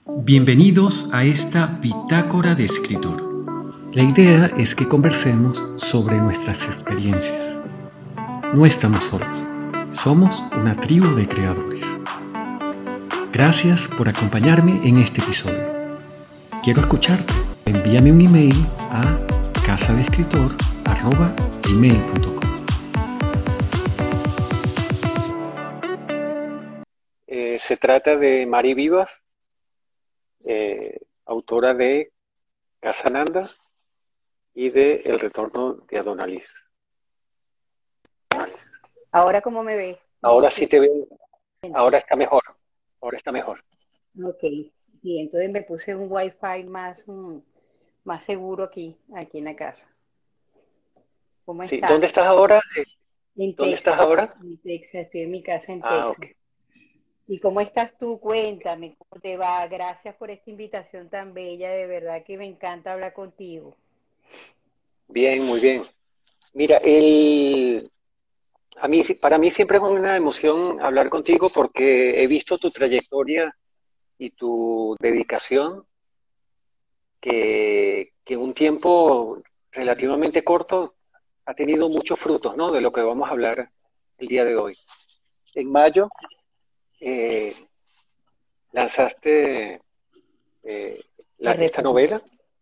Bienvenidos a esta Bitácora de Escritor. La idea es que conversemos sobre nuestras experiencias. No estamos solos, somos una tribu de creadores. Gracias por acompañarme en este episodio. Quiero escucharte. Envíame un email a casadeescritor@gmail.com. Se trata de Mari Vivas, autora de Casananda y de El retorno de Adonalís. Ahora, ¿cómo me ves? Ahora sí te veo, ahora está mejor, ahora está mejor. Ok, y entonces me puse un wifi más seguro aquí en la casa. ¿Cómo Sí, estás? ¿dónde estás ahora? En ¿Dónde Texas, estás ahora? estoy en mi casa en Ok. Texas. ¿Y cómo estás tú? Cuéntame, ¿cómo te va? Gracias por esta invitación tan bella, de verdad que me encanta hablar contigo. Bien, muy bien. Mira, para mí siempre es una emoción hablar contigo porque he visto tu trayectoria y tu dedicación que en un tiempo relativamente corto ha tenido muchos frutos, ¿no? De lo que vamos a hablar el día de hoy. En mayo eh, lanzaste eh, El esta retorno. novela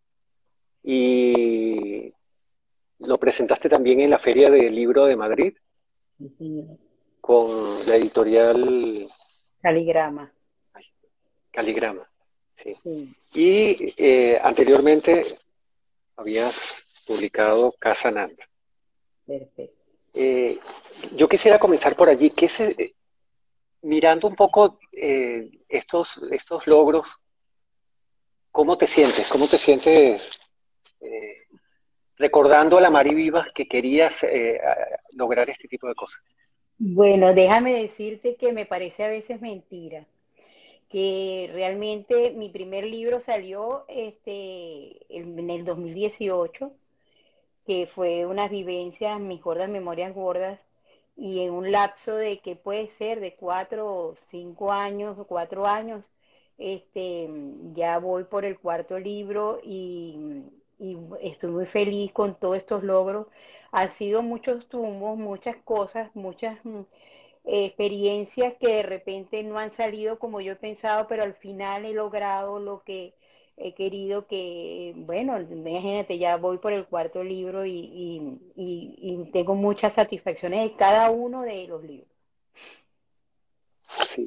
y lo presentaste también en la Feria del Libro de Madrid Sí, señor. con la editorial Caligrama. Caligrama. Sí. Sí, Y anteriormente habías publicado Casa Nanda. perfecto. Eh, yo quisiera comenzar por allí. Mirando un poco estos logros, ¿cómo te sientes? ¿Cómo te sientes eh, recordando a la Mari Vivas que querías lograr este tipo de cosas? Bueno, déjame decirte que me parece a veces mentira, que realmente mi primer libro salió en el 2018, que fue unas vivencias, mis gordas memorias gordas, y en un lapso de que puede ser de 4 o 5 años o 4 años, ya voy por el cuarto libro y estoy muy feliz con todos estos logros. Han sido muchos tumbos, muchas cosas, muchas experiencias que de repente no han salido como yo he pensado, pero al final he logrado lo que he querido que, bueno, imagínate, ya voy por el cuarto libro y tengo muchas satisfacciones de cada uno de los libros. Sí,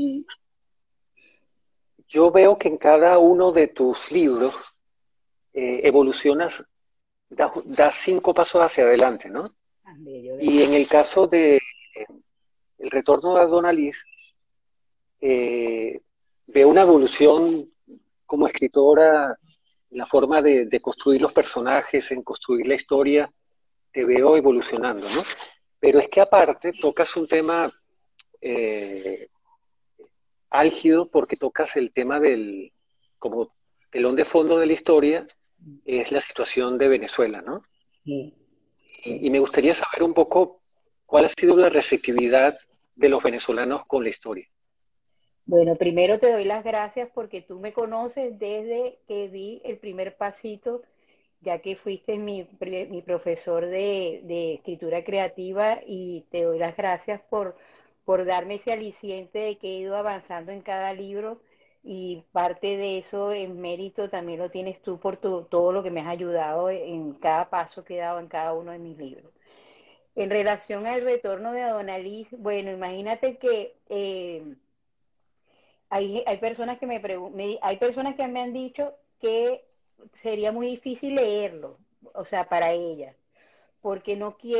yo veo que en cada uno de tus libros evolucionas, das 5 pasos hacia adelante, ¿no? Tan bello, Y en gracias. el caso de El retorno de Adonalís, eh, veo una evolución como escritora en la forma de construir los personajes, en construir la historia, te veo evolucionando, ¿no? Pero es que aparte tocas un tema eh, álgido porque tocas el tema como telón de fondo de la historia, es la situación de Venezuela, ¿no? Sí. Y me gustaría saber un poco cuál ha sido la receptividad de los venezolanos con la historia. Bueno, primero te doy las gracias porque tú me conoces desde que di el primer pasito, ya que fuiste mi profesor de escritura creativa, y te doy las gracias por darme ese aliciente de que he ido avanzando en cada libro, y parte de eso en mérito también lo tienes tú por todo lo que me has ayudado en cada paso que he dado en cada uno de mis libros. En relación al retorno de Adonalís, bueno, imagínate que hay personas que hay personas que me han dicho que sería muy difícil leerlo, o sea, para ellas, porque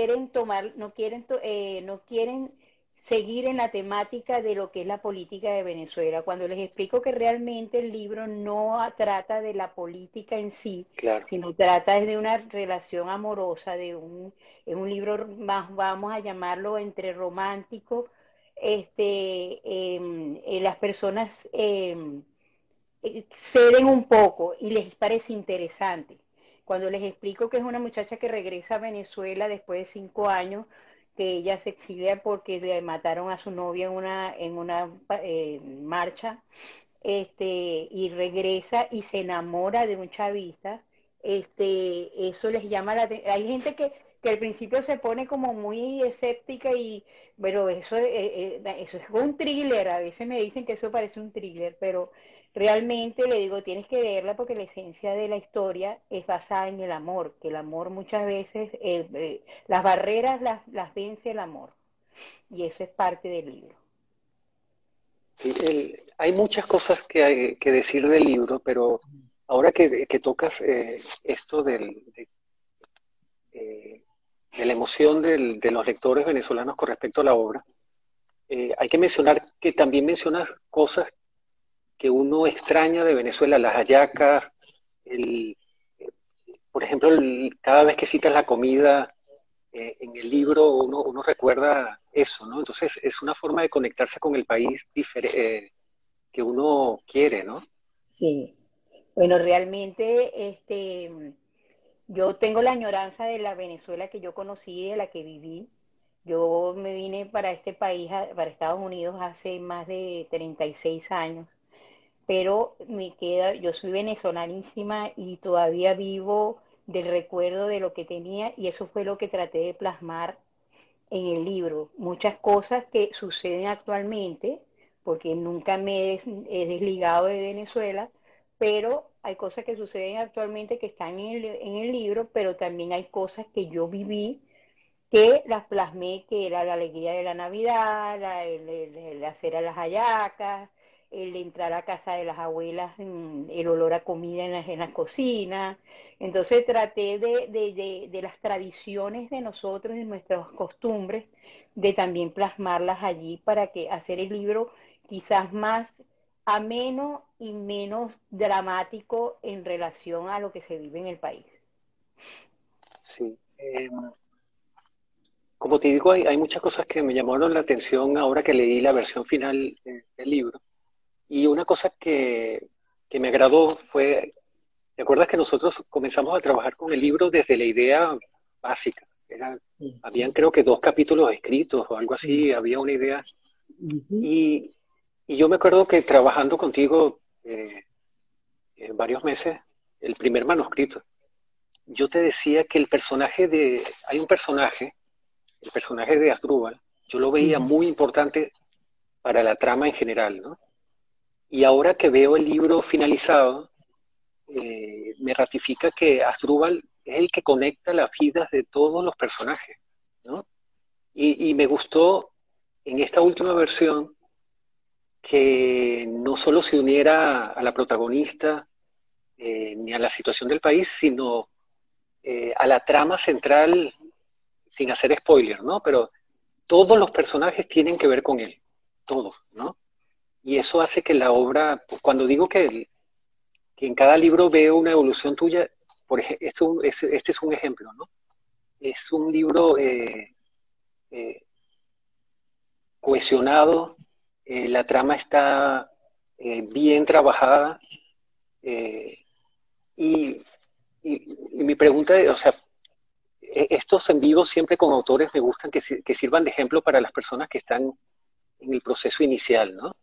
no quieren seguir en la temática de lo que es la política de Venezuela. Cuando les explico que realmente el libro no trata de la política en sí, Claro. sino trata de una relación amorosa, es un libro más, vamos a llamarlo, entre romántico, las personas ceden un poco y les parece interesante. Cuando les explico que es una muchacha que regresa a Venezuela después de 5 años, que ella se exilia porque le mataron a su novia en una marcha, y regresa y se enamora de un chavista, eso les llama la atención. Hay gente que al principio se pone como muy escéptica y, bueno, eso es un thriller, a veces me dicen que eso parece un thriller, pero realmente le digo, tienes que verla porque la esencia de la historia es basada en el amor, que el amor muchas veces, las barreras las vence el amor, y eso es parte del libro. Sí, hay muchas cosas que hay que decir del libro, pero ahora que tocas esto eh, de la emoción de los lectores venezolanos con respecto a la obra, hay que mencionar que también mencionas cosas que uno extraña de Venezuela, las hallacas, el, por ejemplo, cada vez que citas la comida en el libro, uno recuerda eso, ¿no? Entonces es una forma de conectarse con el país que uno quiere, ¿no? Sí. Bueno, realmente yo tengo la añoranza de la Venezuela que yo conocí, de la que viví. Yo me vine para este país, para Estados Unidos, hace más de 36 años, pero yo soy venezolanísima y todavía vivo del recuerdo de lo que tenía y eso fue lo que traté de plasmar en el libro. Muchas cosas que suceden actualmente, porque nunca he desligado de Venezuela, pero hay cosas que suceden actualmente que están en el libro, pero también hay cosas que yo viví que las plasmé, que era la alegría de la Navidad, el hacer a las hallacas, el entrar a casa de las abuelas, el olor a comida en las cocinas. Entonces traté de las tradiciones de nosotros, de nuestras costumbres, de también plasmarlas allí para que hacer el libro quizás más ameno y menos dramático en relación a lo que se vive en el país. Sí. Como te digo, hay muchas cosas que me llamaron la atención ahora que leí la versión final del libro. Y una cosa que me agradó fue, ¿te acuerdas que nosotros comenzamos a trabajar con el libro desde la idea básica? Sí, Habían creo que 2 capítulos escritos o algo sí. así, había una idea. Ujú. Y, y yo me acuerdo que trabajando contigo varios meses, el primer manuscrito, yo te decía que hay un personaje, el personaje de Asdrúbal, yo lo veía Ujú. muy importante para la trama en general, ¿no? Y ahora que veo el libro finalizado, me ratifica que Asdrúbal es el que conecta las vidas de todos los personajes, ¿no? Y me gustó en esta última versión que no solo se uniera a la protagonista ni a la situación del país, sino a la trama central, sin hacer spoiler, ¿no? Pero todos los personajes tienen que ver con él, todos, ¿no? Y eso hace que la obra, pues cuando digo que en cada libro veo una evolución tuya, por ejemplo, este es un ejemplo, ¿no? Es un libro eh, cohesionado, la trama está bien trabajada eh, y, y, mi pregunta es, o sea, estos en vivo siempre con autores me gustan que sirvan de ejemplo para las personas que están en el proceso inicial, ¿no?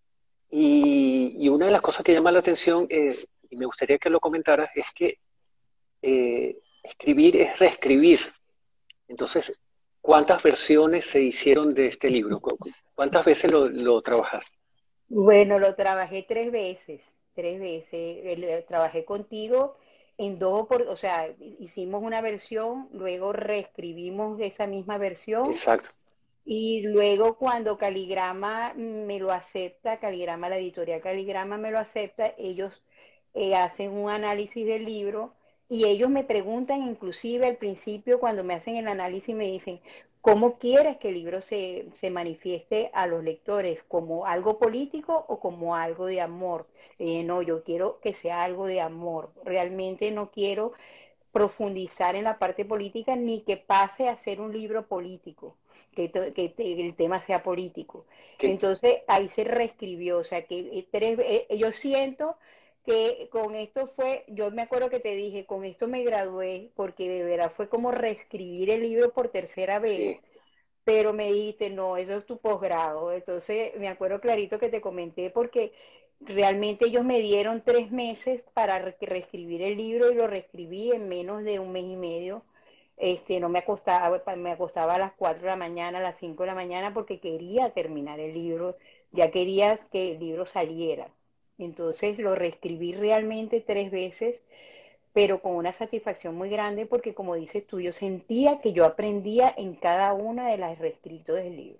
Y una de las cosas que llama la atención, y me gustaría que lo comentaras, es que escribir es reescribir. Entonces, ¿cuántas versiones se hicieron de este libro? ¿Cuántas veces lo trabajaste? Bueno, lo trabajé 3 veces, 3 veces. Trabajé contigo en o sea, hicimos una versión, luego reescribimos esa misma versión Exacto. y luego cuando Caligrama me lo acepta, la editorial Caligrama me lo acepta, ellos hacen un análisis del libro y ellos me preguntan inclusive al principio cuando me hacen el análisis me dicen, ¿cómo quieres que el libro se manifieste a los lectores? ¿Como algo político o como algo de amor? No, yo quiero que sea algo de amor. Realmente no quiero profundizar en la parte política ni que pase a ser un libro político, el tema sea político. Que, Entonces ahí se reescribió, o sea que yo siento que con esto yo me acuerdo que te dije, con esto me gradué, porque de verdad fue como reescribir el libro por tercera vez, sí, pero me dijiste, no, eso es tu posgrado. Entonces me acuerdo clarito que te comenté porque realmente ellos me dieron 3 meses para reescribir el libro y lo reescribí en menos de un mes y medio. No me acostaba a las 4 de la mañana, a las 5 de la mañana porque quería terminar el libro, ya quería que el libro saliera. Entonces lo reescribí realmente 3 veces, pero con una satisfacción muy grande porque como dices tú, yo sentía que yo aprendía en cada una de las reescritos del libro.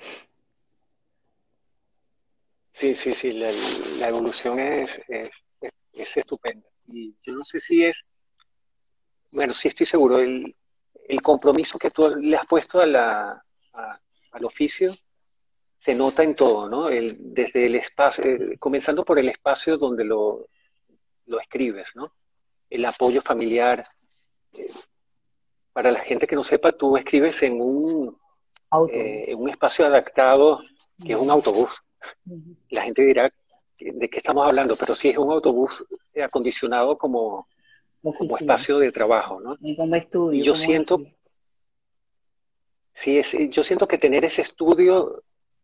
Sí, sí, sí, la evolución es estupenda. Y yo no sé si es, bueno, sí estoy seguro, el compromiso que tú le has puesto al oficio se nota en todo, ¿no? Desde el espacio, comenzando por el espacio donde lo escribes, ¿no? El apoyo familiar. eh, para la gente que no sepa, tú escribes Autobús. en un espacio adaptado que es un Ujú, autobús. ujú. La gente dirá de qué estamos hablando, pero sí es un autobús acondicionado como Oficina, espacio de trabajo, ¿no? como Y estudio, yo como siento, estudio. sí, yo siento que tener ese estudio,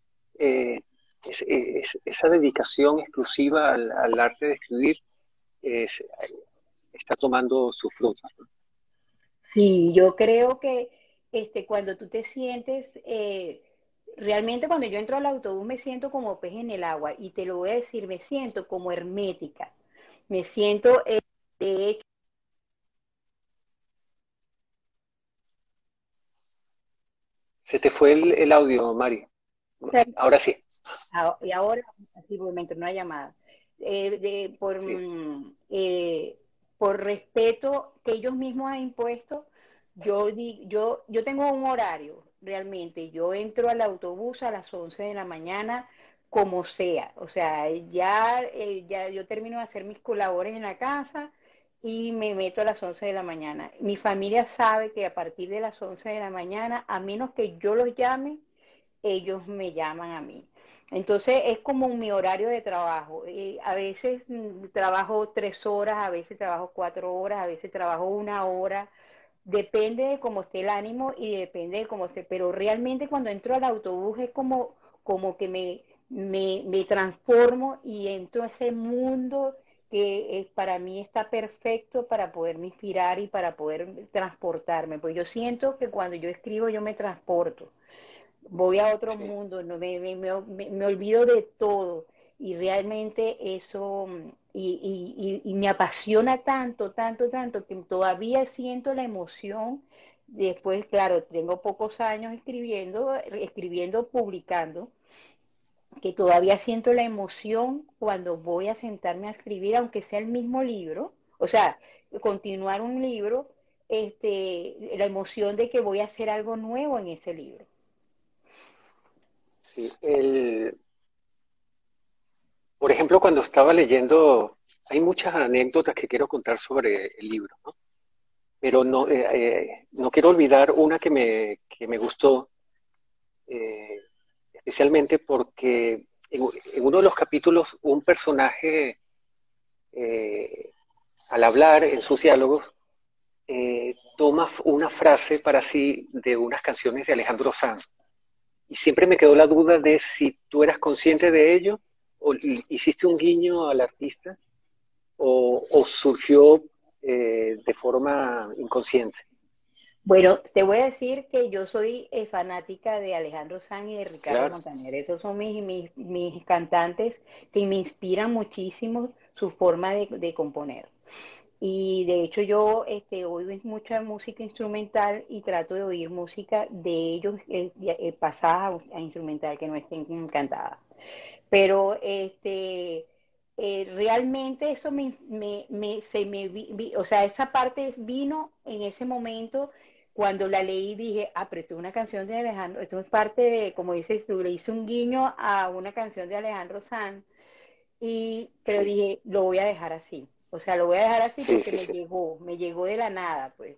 esa dedicación exclusiva al arte de escribir, es- está tomando sus frutos, ¿no? Sí, yo creo que cuando tú te sientes, realmente cuando yo entro al autobús me siento como pez en el agua y te lo voy a decir, me siento como hermética, me siento, de hecho, Se te fue el audio, Mari. Ahora sí. y ahora, así porque me entró una llamada, Sí. por respeto que ellos mismos han impuesto, yo tengo un horario, realmente. Yo entro al autobús a las 11 de la mañana, como sea. O sea, ya yo termino de hacer mis labores en la casa y me meto a las 11 de la mañana. Mi familia sabe que a partir de las 11 de la mañana, a menos que yo los llame, ellos me llaman a mí. Entonces es como mi horario de trabajo. A veces trabajo 3 horas, a veces trabajo 4 horas, a veces trabajo una hora. Depende de cómo esté el ánimo y depende de cómo esté. Pero realmente cuando entro al autobús es como que me transformo y entro a ese mundo que para mí está perfecto para poderme inspirar y para poder transportarme. Pues yo siento que cuando yo escribo yo me transporto, voy a otro Sí. mundo, no, me olvido de todo y realmente eso y me apasiona tanto, tanto, tanto que todavía siento la emoción. Después, claro, tengo pocos años escribiendo, publicando, que todavía siento la emoción cuando voy a sentarme a escribir, aunque sea el mismo libro, o sea, continuar un libro, la emoción de que voy a hacer algo nuevo en ese libro. Sí. Por ejemplo, cuando estaba leyendo, hay muchas anécdotas que quiero contar sobre el libro, ¿no? Pero no quiero olvidar una que me gustó, eh, especialmente porque en uno de los capítulos un personaje, eh, al hablar en sus diálogos, toma una frase para sí de unas canciones de Alejandro Sanz. Y siempre me quedó la duda de si tú eras consciente de ello o hiciste un guiño al artista o surgió de forma inconsciente. Bueno, te voy a decir que yo soy fanática de Alejandro Sanz y de Ricardo Claro, Montaner. Esos son mis cantantes que me inspiran muchísimo su forma de componer. Y de hecho yo oigo mucha música instrumental y trato de oír música de ellos pasada a instrumental, que no estén cantadas. Pero realmente eso o sea, esa parte vino en ese momento cuando la leí. Dije, ah, pero esto es una canción de Alejandro, esto es parte de, como dices tú, le hice un guiño a una canción de Alejandro Sanz, pero sí, dije, lo voy a dejar así. O sea, lo voy a dejar así sí, porque sí, sí. me llegó de la nada, pues.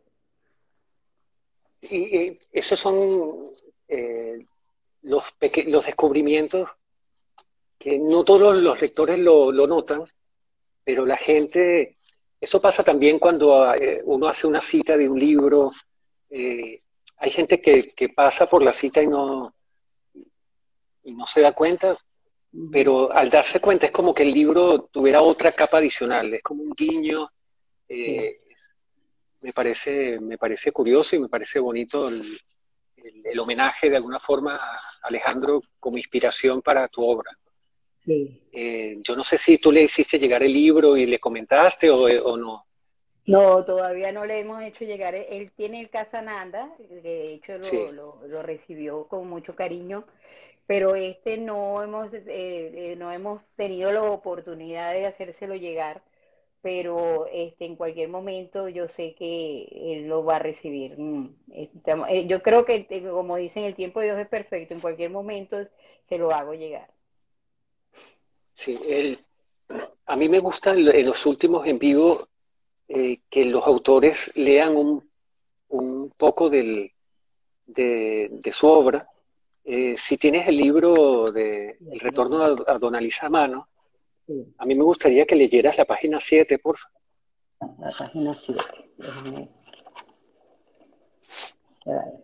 Y esos son eh, los descubrimientos que no todos los lectores lo notan, pero la gente, eso pasa también cuando uno hace una cita de un libro. eh, Hay gente que pasa por la cita y no se da cuenta, Ujú. pero al darse cuenta es como que el libro tuviera otra capa adicional, es como un guiño, Sí, eh, me parece curioso y me parece bonito el homenaje de alguna forma a Alejandro como inspiración para tu obra. sí. Yo no sé si tú le hiciste llegar el libro y le comentaste o no. No, todavía no le hemos hecho llegar. Él tiene el Casananda, que de hecho Sí, lo recibió con mucho cariño, pero este no hemos tenido la oportunidad de hacérselo llegar, pero en cualquier momento yo sé que él lo va a recibir. Yo creo que, como dicen, el tiempo de Dios es perfecto, en cualquier momento se lo hago llegar. sí. A mí me gusta en los últimos en vivo que los autores lean un poco de su obra. Si tienes el libro de Y El aquí lo retorno tengo. a Don Alisa Mano, Sí, a mí me gustaría que leyeras la página 7, por favor. la página 7. Déjame, ya va.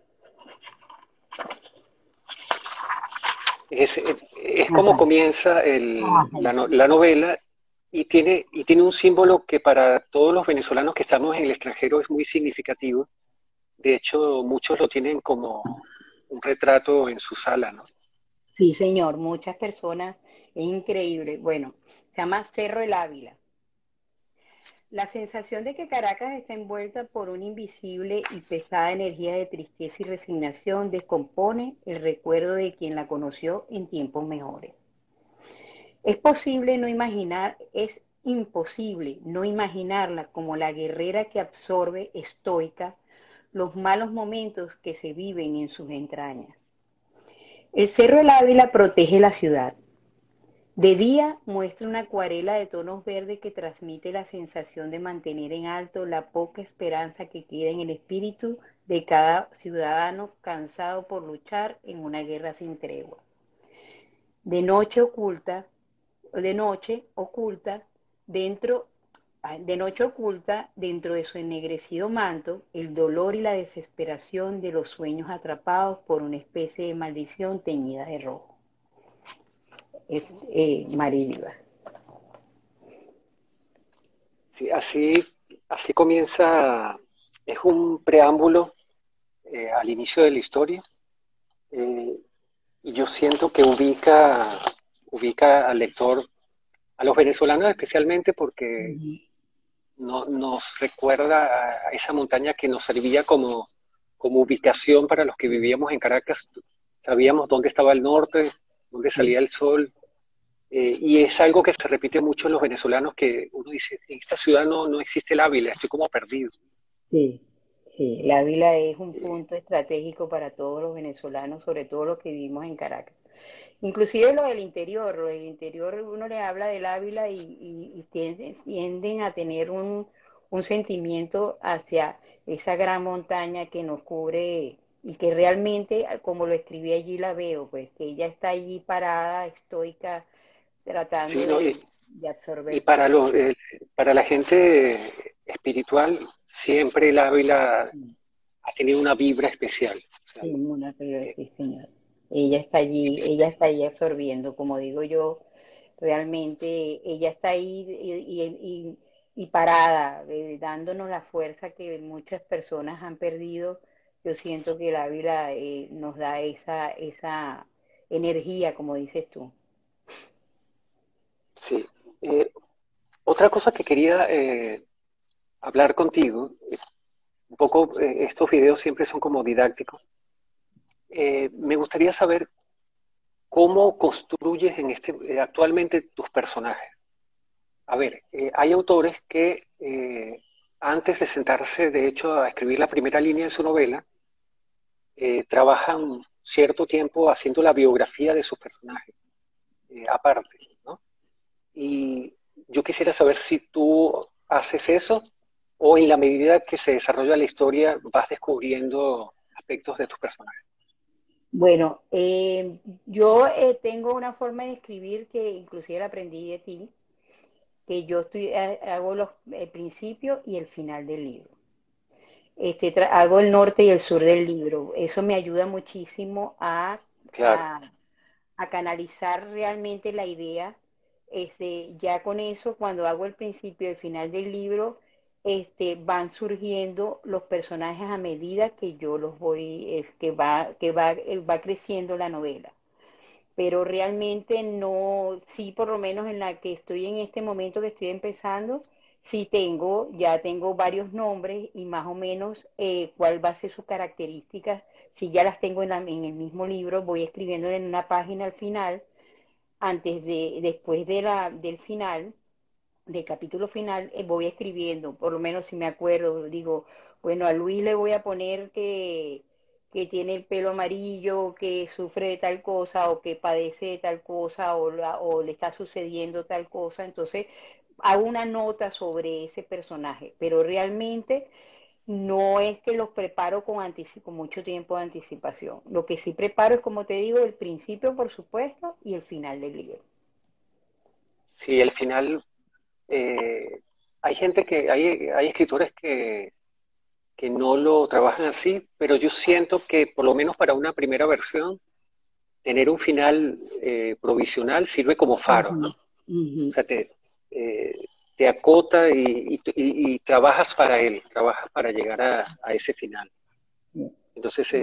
Es como Ajá. comienza Ajá. la novela y tiene un símbolo que para todos los venezolanos que estamos en el extranjero es muy significativo. De hecho, muchos lo tienen como un retrato en su sala, ¿no? Sí, señor, muchas personas, es increíble. Bueno, se llama Cerro el Ávila. La sensación de que Caracas está envuelta por una invisible y pesada energía de tristeza y resignación descompone el recuerdo de quien la conoció en tiempos mejores. Es posible no imaginar, es imposible no imaginarla como la guerrera que absorbe estoica los malos momentos que se viven en sus entrañas. El Cerro del Ávila protege la ciudad. De día muestra una acuarela de tonos verdes que transmite la sensación de mantener en alto la poca esperanza que queda en el espíritu de cada ciudadano cansado por luchar en una guerra sin tregua. De noche oculta, de noche oculta dentro de noche oculta dentro de su ennegrecido manto el dolor y la desesperación de los sueños atrapados por una especie de maldición teñida de rojo. Es María. Sí, así comienza, es un preámbulo al inicio de la historia eh, y yo siento que ubica al lector, a los venezolanos especialmente porque nos recuerda a esa montaña que nos servía como ubicación para los que vivíamos en Caracas. Sabíamos dónde estaba el norte, dónde salía el sol, y es algo que se repite mucho en los venezolanos, que uno dice, en esta ciudad no existe el Ávila, estoy como perdido. Sí, sí, la Ávila es un Eh, punto estratégico para todos los venezolanos, sobre todo los que vivimos en Caracas. Inclusive lo del interior uno le habla del Ávila y tienden a tener un sentimiento hacia esa gran montaña que nos cubre y que realmente, como lo escribí allí, la veo, pues que ella está allí parada, estoica, tratando sí, ¿no? de Y absorber todo. para la gente espiritual, siempre el Ávila ha tenido una vibra especial. O sea, Sí, Mona Rivera, eh, sí, señor. Ella está allí absorbiendo, como digo yo, realmente ella está ahí y parada, dándonos la fuerza que muchas personas han perdido. Yo siento que el Ávila nos da esa energía, como dices tú. sí. Eh, Otra cosa que quería hablar contigo, un poco estos videos siempre son como didácticos. Me gustaría saber cómo construyes actualmente tus personajes. A ver, hay autores que antes de sentarse, de hecho, a escribir la primera línea de su novela, trabajan cierto tiempo haciendo la biografía de sus personajes, aparte, ¿no? Y yo quisiera saber si tú haces eso o en la medida que se desarrolla la historia vas descubriendo aspectos de tus personajes. Bueno, yo tengo una forma de escribir que inclusive la aprendí de ti, que yo hago el principio y el final del libro. Hago el norte y el sur del libro. Eso me ayuda muchísimo Claro, a canalizar realmente la idea. Ya con eso, cuando hago el principio y el final del libro, van surgiendo los personajes a medida que yo los voy, va creciendo la novela. Pero realmente no, sí, por lo menos en la que estoy en este momento que estoy empezando, sí ya tengo varios nombres y más o menos cuál va a ser sus características. Si ya las tengo en el mismo libro, voy escribiendo en una página al final, después del final, del capítulo final, voy escribiendo, por lo menos si me acuerdo, digo, bueno, a Luis le voy a poner que tiene el pelo amarillo, que sufre de tal cosa, o que padece de tal cosa, o le está sucediendo tal cosa, entonces hago una nota sobre ese personaje, pero realmente no es que los preparo con mucho tiempo de anticipación. Lo que sí preparo es, como te digo, el principio, por supuesto, y el final del libro. Sí, el final, hay gente hay escritores que no lo trabajan así, pero yo siento que por lo menos para una primera versión, tener un final provisional sirve como faro, ¿no? Ujú, O ujú. sea, te acota y trabajas para él, trabajas para llegar a ese final. Entonces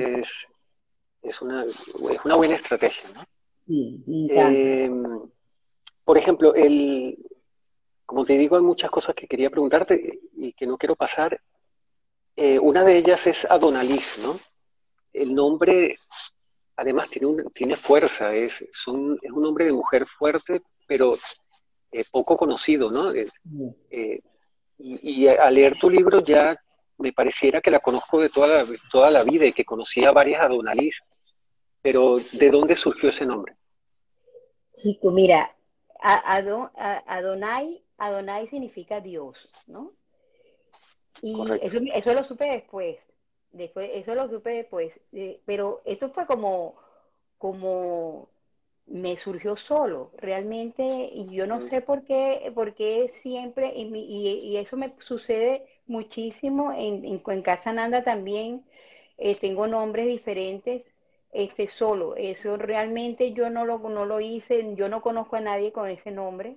es una buena estrategia, ¿no? Sí, me encanta. Eh, por ejemplo, como te digo, hay muchas cosas que quería preguntarte y que no quiero pasar. Una de ellas es Adonaliz, ¿no? El nombre, además, tiene fuerza, es un nombre de mujer fuerte, pero poco conocido, ¿no? Eh, y al leer tu libro ya me pareciera que la conozco de toda la vida y que conocía varias Adonaliz, pero ¿de dónde surgió ese nombre? Chico, mira, Adonai significa Dios, ¿no? Y Correcto. eso lo supe después, eso lo supe después, pero esto fue como me surgió solo, realmente, y yo no Mm, sé por qué siempre, y eso me sucede muchísimo en Casa Nanda también, tengo nombres diferentes, solo, eso realmente yo no lo hice, yo no conozco a nadie con ese nombre,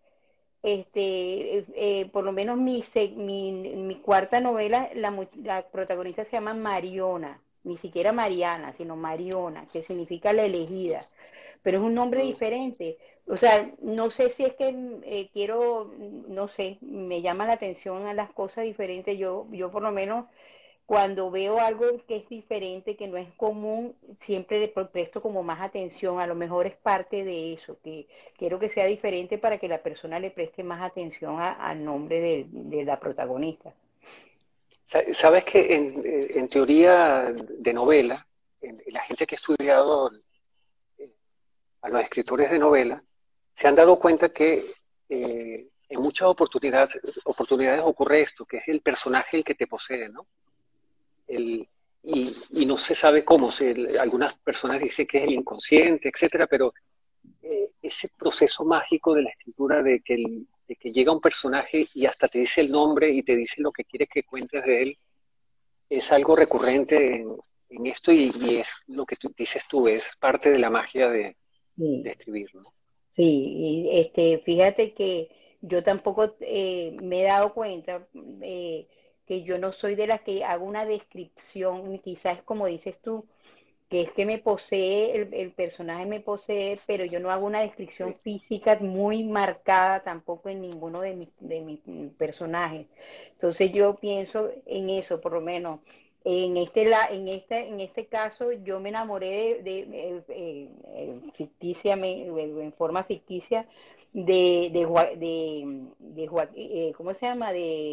por lo menos mi cuarta novela, la protagonista se llama Mariona, ni siquiera Mariana, sino Mariona, que significa la elegida, pero es un nombre mm. diferente. O sea, no sé si es que no sé, me llama la atención a las cosas diferentes. Yo por lo menos cuando veo algo que es diferente, que no es común, siempre le presto como más atención. A lo mejor es parte de eso, que quiero que sea diferente para que la persona le preste más atención al nombre de la protagonista. Sabes que en teoría de novela, la gente que ha estudiado a los escritores de novela, se han dado cuenta que en muchas oportunidades ocurre esto, que es el personaje el que te posee, ¿no? El, y no se sabe cómo, algunas personas dicen que es el inconsciente, etcétera, pero ese proceso mágico de la escritura de que llega un personaje y hasta te dice el nombre y te dice lo que quieres que cuentes de él, es algo recurrente en esto y es lo que tú dices tú, es parte de la magia de Sí. escribir, ¿no? Sí, y fíjate que yo tampoco me he dado cuenta que yo no soy de las que hago una descripción, quizás como dices tú, que es que me posee, el personaje me posee, pero yo no hago una descripción Sí. física muy marcada tampoco en ninguno de mis personajes. Entonces yo pienso en eso, por lo menos. En este caso yo me enamoré en forma ficticia ¿cómo se llama?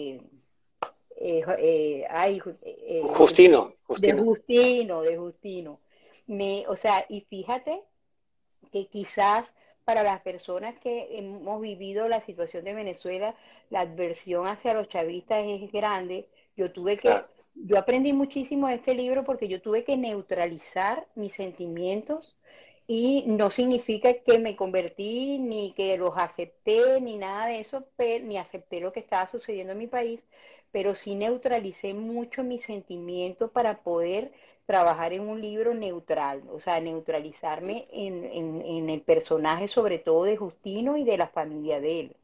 Ay, Justino. De Justino. O sea, y fíjate que quizás para las personas que hemos vivido la situación de Venezuela, la adversión hacia los chavistas es grande. Claro. Yo aprendí muchísimo de este libro porque yo tuve que neutralizar mis sentimientos Y no significa que me convertí, ni que los acepté, ni nada de eso, ni acepté lo que estaba sucediendo en mi país, pero sí neutralicé mucho mis sentimientos para poder trabajar en un libro neutral, o sea, neutralizarme en el personaje, sobre todo de Justino y de la familia de él.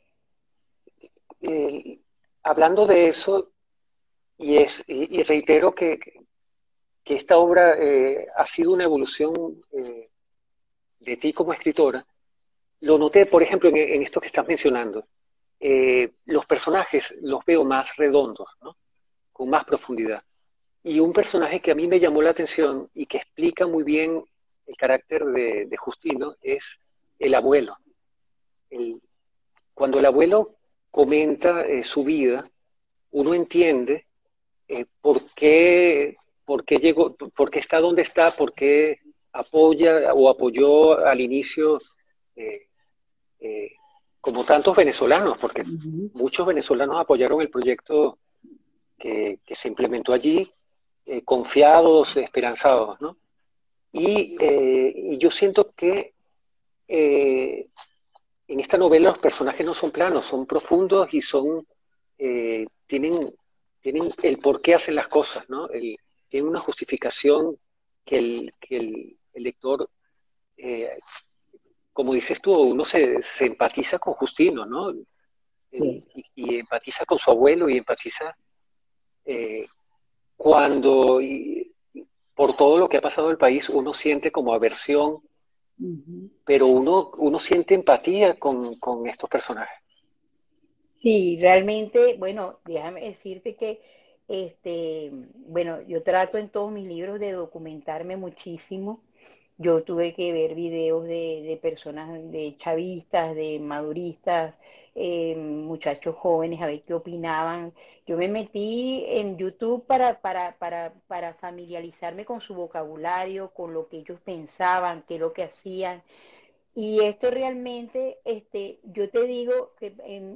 Eh, Hablando de eso, y reitero que esta obra ha sido una evolución de ti como escritora. Lo noté, por ejemplo, en esto que estás mencionando. Los personajes los veo más redondos, ¿no? Con más profundidad. Y un personaje que a mí me llamó la atención y que explica muy bien el carácter de Justino es el abuelo. El, Cuando el abuelo comenta su vida, uno entiende por qué llegó, por qué está donde está, por qué apoya o apoyó al inicio, eh, eh, como tantos venezolanos, porque Ujú. muchos venezolanos apoyaron el proyecto que se implementó allí, confiados, esperanzados, ¿no? Y yo siento que eh, en esta novela los personajes no son planos, son profundos y tienen, tienen el por qué hacen las cosas, ¿no? Tienen una justificación el lector, eh, como dices tú, uno se empatiza con Justino, ¿no? Sí. Y empatiza con su abuelo y empatiza eh, cuando, por todo lo que ha pasado en el país, uno siente como aversión, Ujú. pero uno siente empatía con estos personajes. Sí, realmente, bueno, déjame decirte que, bueno, yo trato en todos mis libros de documentarme muchísimo. Yo tuve que ver videos de personas, de chavistas, de maduristas, muchachos jóvenes, a ver qué opinaban. Yo me metí en YouTube para familiarizarme con su vocabulario, con lo que ellos pensaban, qué es lo que hacían. Y esto realmente, yo te digo que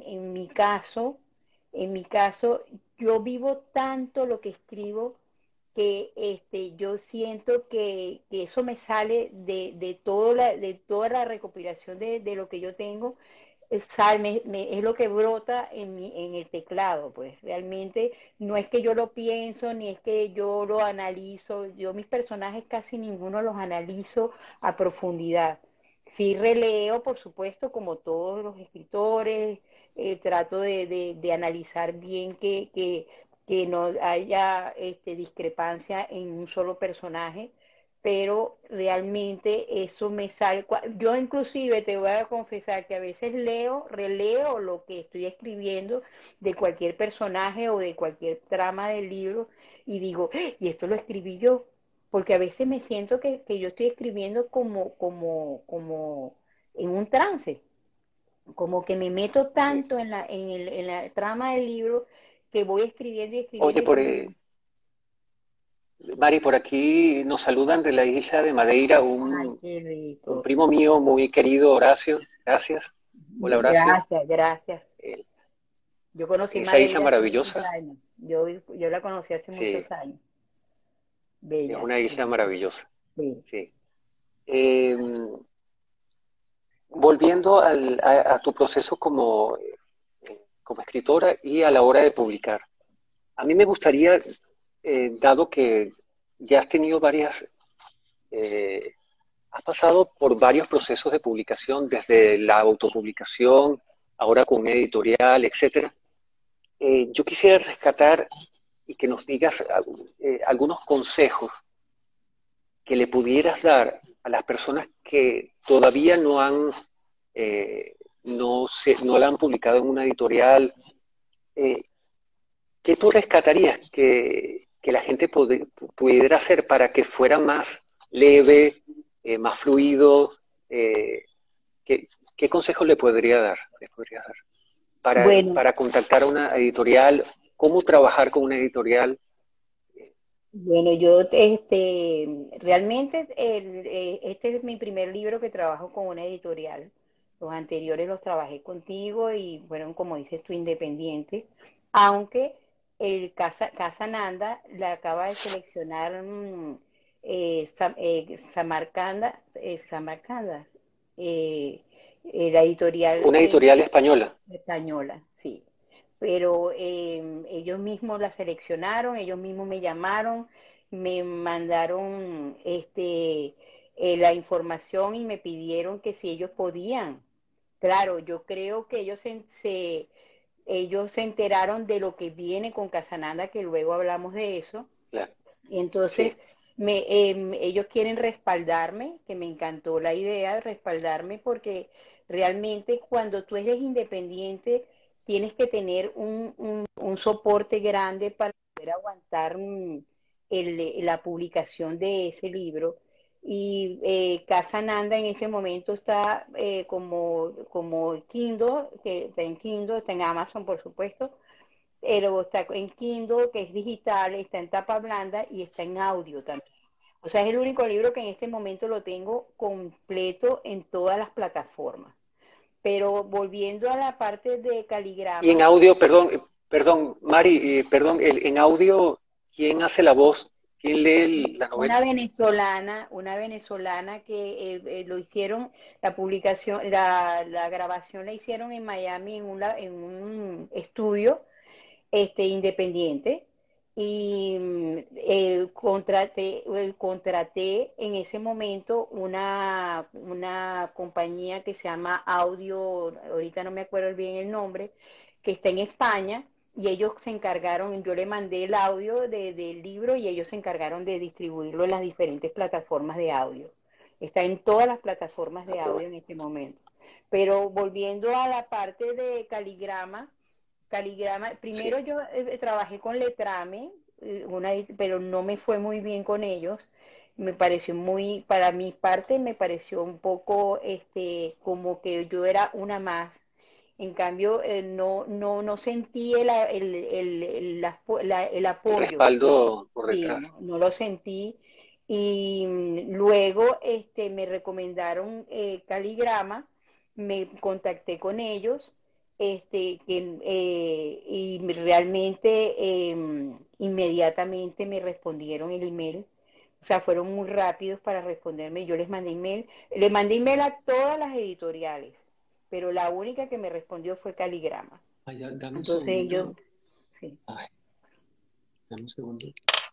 en mi caso, yo vivo tanto lo que escribo que yo siento que eso me sale de toda la recopilación de lo que yo tengo, es lo que brota en el teclado, pues realmente no es que yo lo pienso, ni es que yo lo analizo, yo mis personajes casi ninguno los analizo a profundidad. Sí releo, por supuesto, como todos los escritores, trato de analizar bien que no haya discrepancia en un solo personaje, pero realmente eso me sale. Yo inclusive te voy a confesar que a veces releo lo que estoy escribiendo de cualquier personaje o de cualquier trama del libro y digo, y esto lo escribí yo, porque a veces me siento que yo estoy escribiendo como en un trance, como que me meto Sí. tanto en la trama del libro que voy escribiendo y escribiendo Oye, y escribiendo. Mari, por aquí nos saludan de la isla de Madeira Ay, qué un rico. primo mío muy querido, Horacio. Gracias. Hola, Horacio. Gracias, gracias. Eh, Yo conocí Esa isla Madeira hace muchos maravillosa, años. Yo la conocí hace sí, muchos años. es Bella. una isla maravillosa, Sí. sí. Eh, Volviendo a tu proceso como escritora y a la hora de publicar. A mí me gustaría, dado que ya has tenido eh, has pasado por varios procesos de publicación, desde la autopublicación, ahora con una editorial, etcétera. Yo quisiera rescatar y que nos digas algunos consejos que le pudieras dar a las personas que todavía eh, no la han publicado en una editorial. eh, ¿Qué tú rescatarías que la gente pudiera hacer para que fuera más leve, más fluido? Eh, ¿qué, ¿Qué consejos le podrías dar Bueno, para contactar a una editorial? ¿Cómo trabajar con una editorial? bueno, yo realmente este es mi primer libro que trabajo con una editorial. Los anteriores los trabajé contigo y fueron, como dices tú, independientes. Aunque el Casa Nanda la acaba de seleccionar Samarcanda, la editorial Una editorial española. española, sí. Pero ellos mismos la seleccionaron, ellos mismos me llamaron, me mandaron la información y me pidieron que si ellos podían. Claro, yo creo que ellos se enteraron de lo que viene con Casananda, que luego hablamos de eso. Claro. Y entonces Sí. ellos quieren respaldarme, que me encantó la idea de respaldarme, porque realmente cuando tú eres independiente tienes que tener un soporte grande para poder aguantar la publicación de ese libro. Y Casa Nanda en ese momento está como Kindle, que está en Kindle, está en Amazon, por supuesto, pero está en Kindle, que es digital, está en tapa blanda y está en audio también. O sea, es el único libro que en este momento lo tengo completo en todas las plataformas. Pero volviendo a la parte de Y en Caligrama, audio, perdón, perdón, Mari, perdón, en audio, ¿quién hace la voz? ¿Quién lee la novela? una venezolana que lo hicieron, la publicación, la grabación la hicieron en Miami en un estudio independiente y contraté en ese momento una compañía que se llama Audio, ahorita no me acuerdo bien el nombre, que está en España y ellos se encargaron, yo le mandé el audio del libro y ellos se encargaron de distribuirlo en las diferentes plataformas de audio. Está en todas las plataformas Ah, de qué audio bueno. en este momento. Pero volviendo a la parte de Caligrama, Sí. primero yo trabajé con Letrame, pero no me fue muy bien con ellos. Me pareció para mi parte me pareció un poco como que yo era una más. En cambio, no sentí el El apoyo. respaldo por Sí, detrás. no lo sentí. Y luego me recomendaron Caligrama, me contacté con ellos, y realmente inmediatamente me respondieron el email. O sea, fueron muy rápidos para responderme. Yo les mandé email. Le mandé email a todas las editoriales, pero la única que me respondió fue Caligrama. Ah, ya, dame un Entonces ellos, segundito. sí. Ay, dame un segundo.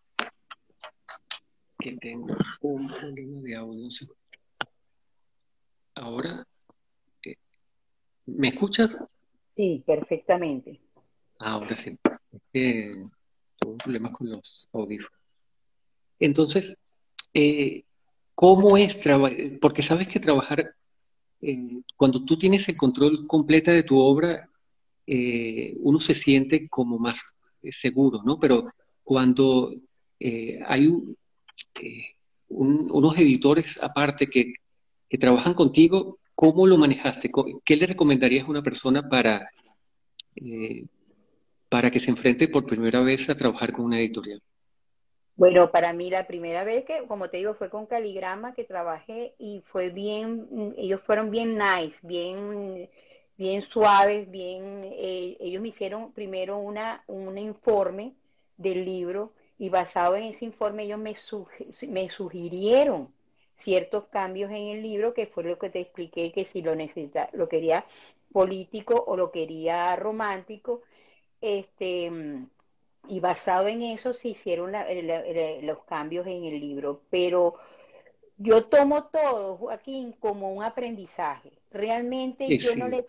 Que tengo un problema de audio. Un segundo. Ahora, eh, ¿me escuchas? Sí, perfectamente. Ahora sí. Es que tuve un problema con los audífonos. Entonces, eh, ¿cómo es trabajar? Porque sabes que trabajar, cuando tú tienes el control completo de tu obra, uno se siente como más seguro, ¿no? Pero cuando hay eh, unos editores aparte que trabajan contigo, ¿cómo lo manejaste? ¿Qué le recomendarías a una persona eh, para que se enfrente por primera vez a trabajar con una editorial? Bueno, para mí la primera vez que, como te digo, fue con Caligrama que trabajé y fue bien, ellos fueron bien nice, bien suaves, ellos me hicieron primero un informe del libro y basado en ese informe ellos me sugirieron ciertos cambios en el libro, que fue lo que te expliqué, que si lo quería político o lo quería romántico, este y basado en eso se hicieron los cambios en el libro. Pero yo tomo todo, Joaquín, como un aprendizaje. Realmente Sí,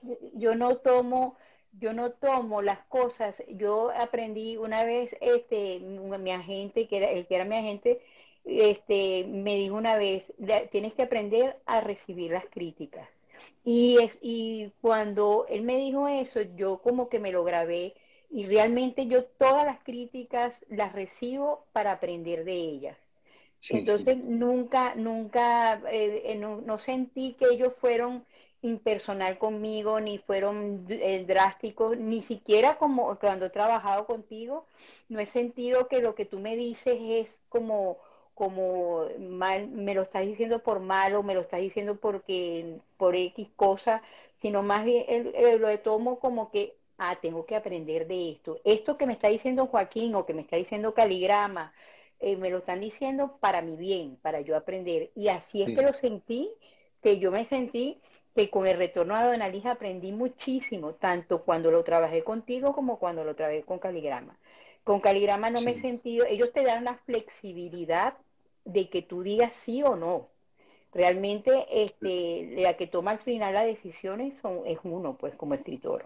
yo no tomo las cosas. Yo aprendí una vez, mi agente, el que era mi agente, me dijo una vez, tienes que aprender a recibir las críticas. Y cuando él me dijo eso, yo como que me lo grabé y realmente yo todas las críticas las recibo para aprender de ellas. sí, sí, Entonces sí. nunca, no sentí que ellos fueron impersonal conmigo, ni fueron drásticos, ni siquiera como cuando he trabajado contigo, no he sentido que lo que tú me dices es como mal, me lo estás diciendo por mal o me lo estás diciendo por X cosa, sino más bien lo tomo como que, tengo que aprender de esto. Esto que me está diciendo Joaquín o que me está diciendo Caligrama, me lo están diciendo para mi bien, para yo aprender. Y así es que sí, lo sentí, que yo me sentí que con el retorno a Don Alice aprendí muchísimo, tanto cuando lo trabajé contigo como cuando lo trabajé con Caligrama. Con Caligrama no me he sí. sentido, ellos te dan la flexibilidad de que tú digas sí o no. Realmente la que toma al final las decisiones es uno, pues como escritor.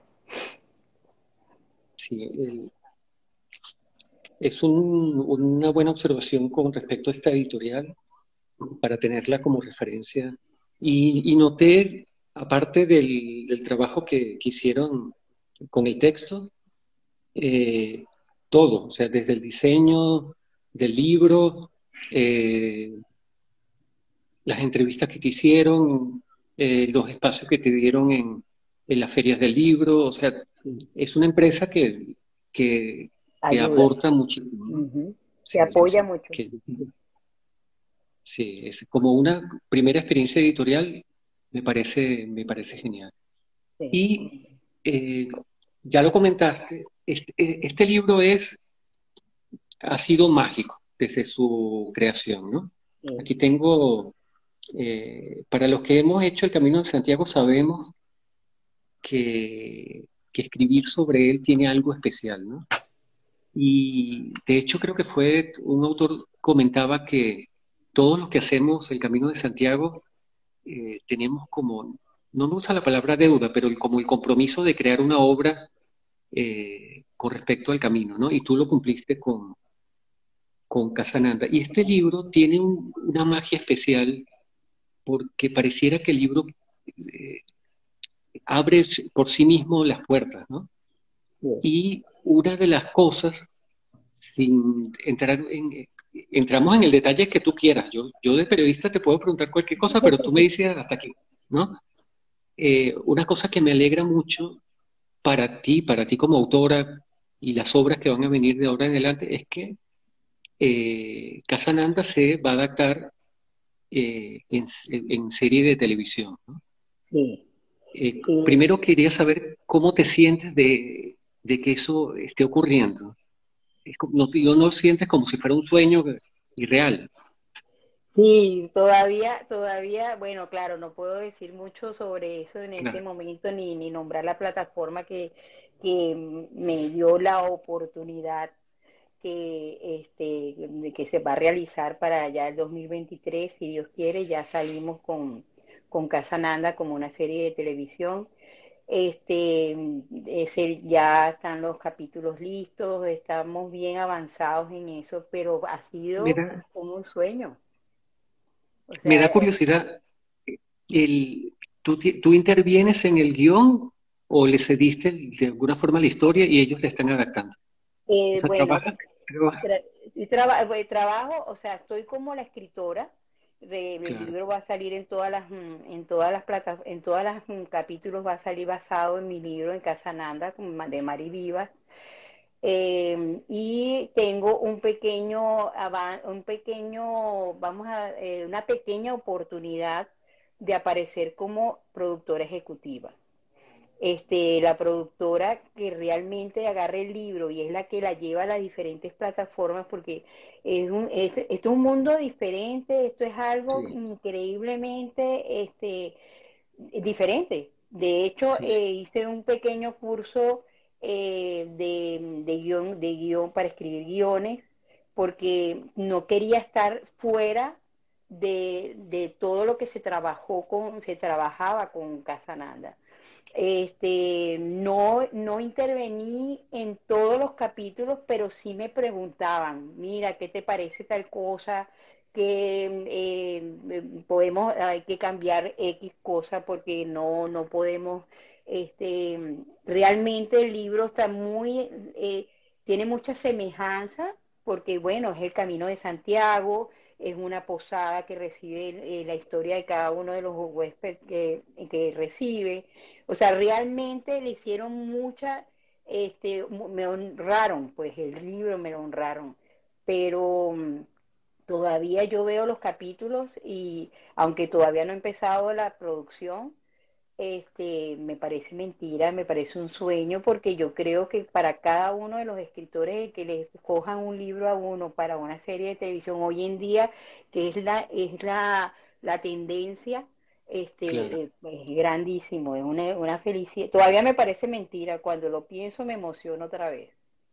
Sí, es una buena observación con respecto a esta editorial para tenerla como referencia. Y noté, aparte del trabajo que hicieron con el texto, eh, todo, o sea, desde el diseño del libro, eh, las entrevistas que te hicieron, los espacios que te dieron en las ferias del libro, o sea, es una empresa que, que Ayuda. aporta muchísimo, ¿no? Ujú. Sí, Te apoya mucho. sí, es como una primera experiencia editorial, me parece genial. Sí. Y eh, ya lo comentaste, este libro ha sido mágico desde su creación, ¿no? Sí. Aquí tengo, para los que hemos hecho el Camino de Santiago, sabemos que escribir sobre él tiene algo especial, ¿no? Y de hecho creo que fue un autor comentaba que todos los que hacemos el Camino de Santiago tenemos como, no me gusta la palabra deuda, pero como el compromiso de crear una obra con respecto al camino, ¿no? Y tú lo cumpliste con Casananda. Y este libro tiene una magia especial porque pareciera que el libro eh, abre por sí mismo las puertas, ¿no? Sí. Y una de las cosas, sin entrar entramos en el detalle que tú quieras. Yo de periodista te puedo preguntar cualquier cosa, pero tú me dices hasta aquí, ¿no? Una cosa que me alegra mucho para ti como autora y las obras que van a venir de ahora en adelante es que Casananda se va a adaptar en serie de televisión, ¿no? Sí. Sí. Primero quería saber cómo te sientes de que eso esté ocurriendo. No lo sientes como si fuera un sueño irreal. Sí, todavía, bueno, claro, no puedo decir mucho sobre eso en este Claro, momento ni nombrar la plataforma que me dio la oportunidad de que se va a realizar para allá el 2023, si Dios quiere, ya salimos con Casa Nanda como una serie de televisión. Ya están los capítulos listos, estamos bien avanzados en eso, pero ha me sido da, como un sueño. O me sea, da curiosidad. ¿Tú intervienes en el guión o le cediste de alguna forma la historia y ellos le están adaptando? O sea, bueno, trabajas, trabajo, o sea, estoy como la escritora. El claro. libro va a salir en todas las en todas las capítulos va a salir basado en mi libro en Casananda de Mari Vivas. Y tengo una pequeña oportunidad de aparecer como productora ejecutiva. La productora que realmente agarre el libro y es la que la lleva a las diferentes plataformas porque esto es un mundo diferente, esto es algo Sí, increíblemente diferente. De hecho, sí, sí. hice un pequeño curso de guión para escribir guiones porque no quería estar fuera de todo lo que se trabajaba con Casananda. No intervení en todos los capítulos, pero sí me preguntaban, mira, ¿qué te parece tal cosa? Que hay que cambiar X cosa porque no podemos, realmente el libro está tiene mucha semejanza porque bueno, es el Camino de Santiago, es una posada que recibe la historia de cada uno de los huéspedes que recibe. O sea, realmente le hicieron me honraron, pues el libro me lo honraron, pero todavía yo veo los capítulos y aunque todavía no he empezado la producción, me parece mentira, me parece un sueño, porque yo creo que para cada uno de los escritores el que les cojan un libro a uno para una serie de televisión hoy en día, que la tendencia, Claro. es grandísimo, es una felicidad. Todavía me parece mentira, cuando lo pienso me emociono otra vez.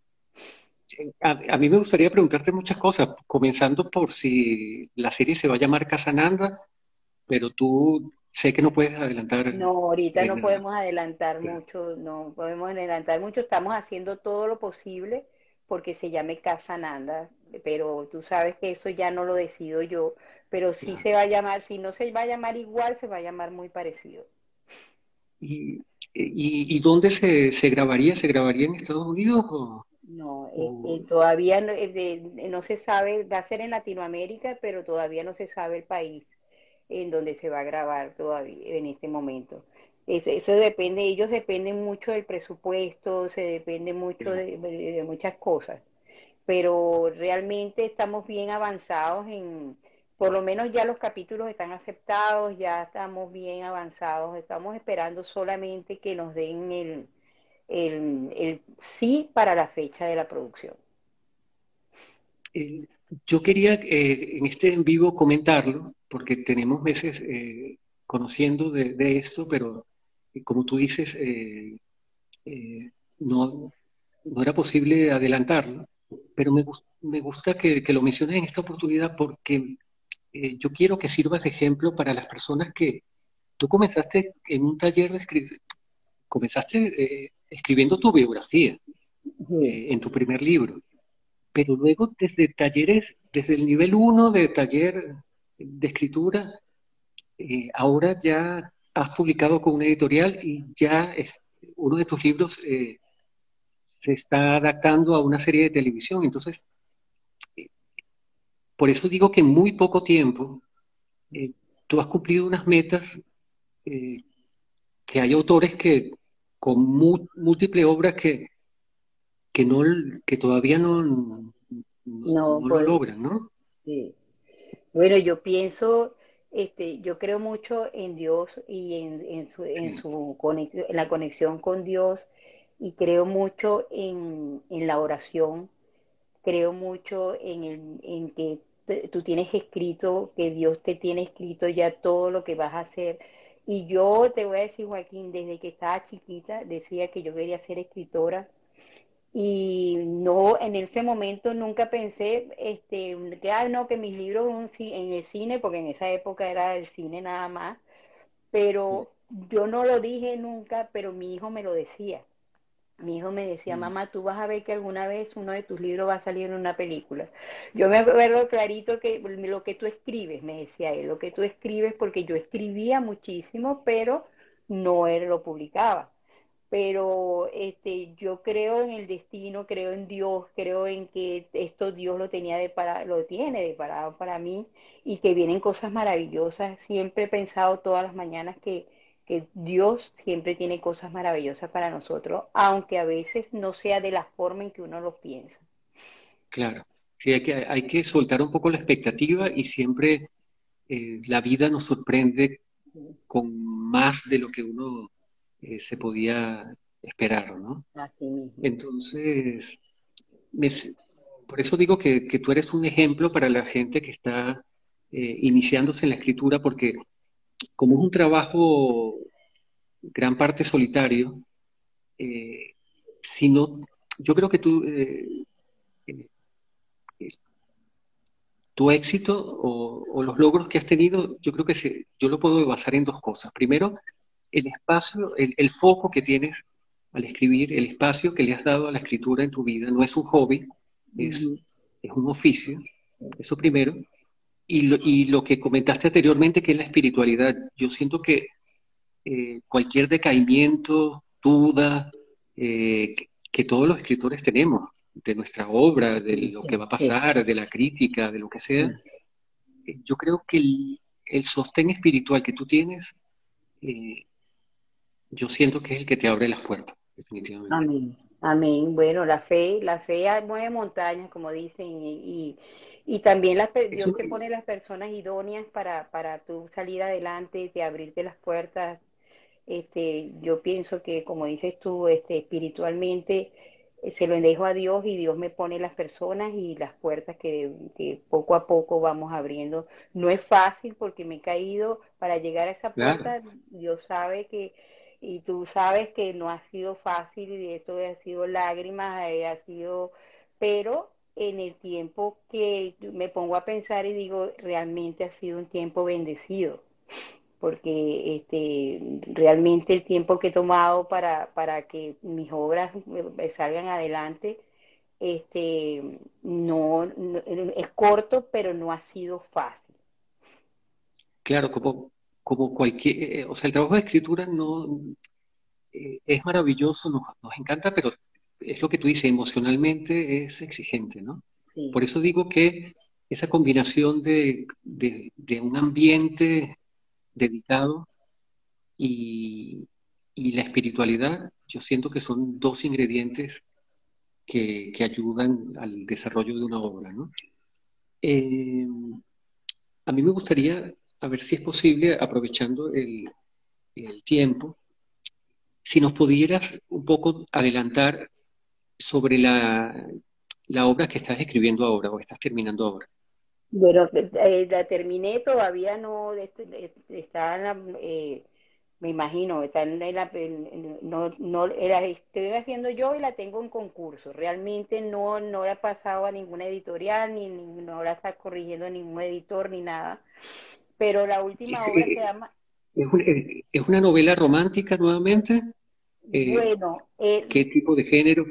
A mí me gustaría preguntarte muchas cosas, comenzando por si la serie se va a llamar Casananda, pero tú sé que no puedes adelantar No, ahorita no nada. podemos adelantar mucho, no podemos adelantar mucho, estamos haciendo todo lo posible porque se llame Casa Nanda, pero tú sabes que eso ya no lo decido yo, pero sí Claro. se va a llamar, si no se va a llamar igual, se va a llamar muy parecido. ¿Y, y dónde se grabaría? ¿Se grabaría en Estados Unidos No, o- todavía no, no se sabe, va a ser en Latinoamérica, pero todavía no se sabe el país en donde se va a grabar todavía en este momento. Eso depende, ellos dependen mucho del presupuesto, se depende mucho de muchas cosas, pero realmente estamos bien avanzados por lo menos ya los capítulos están aceptados, ya estamos bien avanzados, estamos esperando solamente que nos den el sí para la fecha de la producción. Eh, yo quería en este en vivo comentarlo, porque tenemos meses conociendo de esto, pero como tú dices, eh, no, no era posible adelantarlo, pero me gusta que lo menciones en esta oportunidad porque yo quiero que sirvas de ejemplo para las personas que tú comenzaste en un taller de comenzaste escribiendo tu biografía Sí. en tu primer libro, pero luego desde talleres, desde el nivel uno de taller de escritura, ahora ya has publicado con una editorial y ya uno de tus libros se está adaptando a una serie de televisión. Entonces, por eso digo que en muy poco tiempo eh, tú has cumplido unas metas eh, que hay autores que con múltiples obras que, no, que todavía No, no lo pues, logran, ¿no? sí. Bueno, yo pienso, yo creo mucho en Dios y Sí. en la conexión con Dios, y creo mucho en la oración, creo mucho en que tú tienes escrito, que Dios te tiene escrito ya todo lo que vas a hacer. Y yo te voy a decir, Joaquín, desde que estaba chiquita decía que yo quería ser escritora, y no, en ese momento nunca pensé, que, no, que mis libros en el cine, porque en esa época era el cine nada más, pero yo no lo dije nunca, pero mi hijo me lo decía. Mi hijo me decía, Mm. mamá, tú vas a ver que alguna vez uno de tus libros va a salir en una película. Yo me acuerdo clarito que lo que tú escribes, me decía él, lo que tú escribes, porque yo escribía muchísimo, pero no él lo publicaba. Pero yo creo en el destino, creo en Dios, creo en que esto Dios lo tiene deparado para mí, y que vienen cosas maravillosas. Siempre he pensado todas las mañanas que Dios siempre tiene cosas maravillosas para nosotros, aunque a veces no sea de la forma en que uno lo piensa. Claro, sí, hay que soltar un poco la expectativa y siempre la vida nos sorprende con más de lo que uno se podía esperar, ¿no? Así mismo. Entonces, me s- por eso digo que tú eres un ejemplo para la gente que está iniciándose en la escritura, porque como es un trabajo gran parte solitario, eh, si no, yo creo que tú, eh, tu éxito o los logros que has tenido, yo creo que yo lo puedo basar en dos cosas. Primero, el espacio, el foco que tienes al escribir, el espacio que le has dado a la escritura en tu vida, no es un hobby, es, Ujú. es un oficio, eso primero. Y lo que comentaste anteriormente, que es la espiritualidad, yo siento que cualquier decaimiento, duda, que todos los escritores tenemos de nuestra obra, de lo que va a Sí, pasar, de la crítica, de lo que sea, sí. yo creo que el sostén espiritual que tú tienes, eh, yo siento que es el que te abre las puertas, definitivamente. Amén, amén. Bueno, la fe mueve montañas, como dicen, y también Dios Eso, te pone las personas idóneas para tú salir adelante, de abrirte las puertas. Yo pienso que, como dices tú, espiritualmente se lo dejo a Dios y Dios me pone las personas y las puertas que poco a poco vamos abriendo. No es fácil porque me he caído para llegar a esa Claro, puerta. Dios sabe que, y tú sabes que no ha sido fácil y esto ha sido lágrimas, ha sido, pero en el tiempo que me pongo a pensar y digo, realmente ha sido un tiempo bendecido porque realmente el tiempo que he tomado para que mis obras salgan adelante no, es corto, pero no ha sido fácil. claro, como cualquier, o sea, el trabajo de escritura no es maravilloso, nos encanta, pero es lo que tú dices, emocionalmente es exigente, ¿no? Sí. Por eso digo que esa combinación de un ambiente dedicado y, y la espiritualidad, yo siento que son dos ingredientes que ayudan al desarrollo de una obra, ¿no? Eh, a mí me gustaría, a ver si es posible, aprovechando el tiempo, si nos pudieras un poco adelantar sobre la obra que estás escribiendo ahora o estás terminando ahora. Bueno, la terminé, todavía no, está en me imagino, está no, no, la estoy haciendo yo y la tengo en concurso. Realmente no la he pasado a ninguna editorial, no la está corrigiendo ningún editor ni nada. Pero la Es, última obra se llama, es una novela romántica nuevamente. Eh, bueno, ¿Qué tipo de género?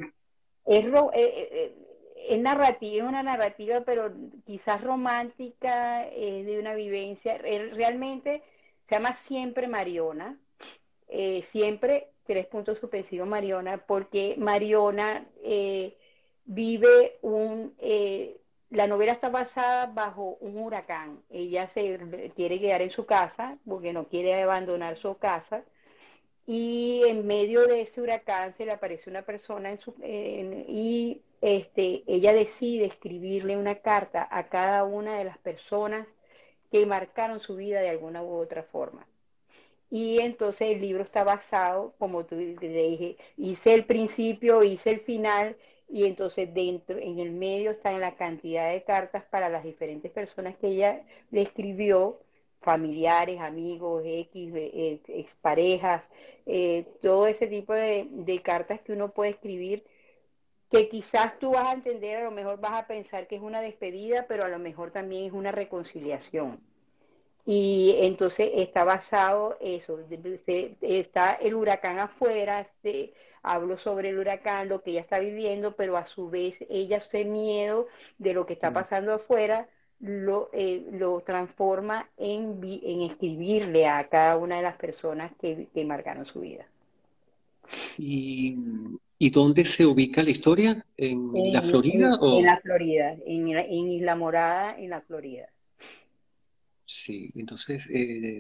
es narrativa, es una narrativa, pero quizás romántica, de una vivencia. Realmente se llama Siempre Mariona, siempre tres puntos suspensivos Mariona, porque Mariona vive la novela está basada bajo un huracán. Ella se quiere quedar en su casa porque no quiere abandonar su casa y en medio de ese huracán se le aparece una persona y ella decide escribirle una carta a cada una de las personas que marcaron su vida de alguna u otra forma. Y entonces el libro está basado, como tú te dije, hice el principio, hice el final, y entonces dentro, en el medio están la cantidad de cartas para las diferentes personas que ella le escribió, familiares, amigos, exparejas, todo ese tipo de cartas que uno puede escribir, que quizás tú vas a entender, a lo mejor vas a pensar que es una despedida, pero a lo mejor también es una reconciliación. Y entonces está basado eso, está el huracán afuera, hablo sobre el huracán, lo que ella está viviendo, pero a su vez ella ese miedo de lo que está pasando afuera lo transforma en escribirle a cada una de las personas que marcaron su vida. ¿Y, y dónde se ubica la historia? ¿En la Florida En o...? la Florida, en Isla Morada, en la Florida. Sí, entonces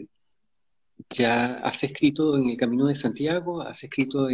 ya has escrito en el Camino de Santiago, has escrito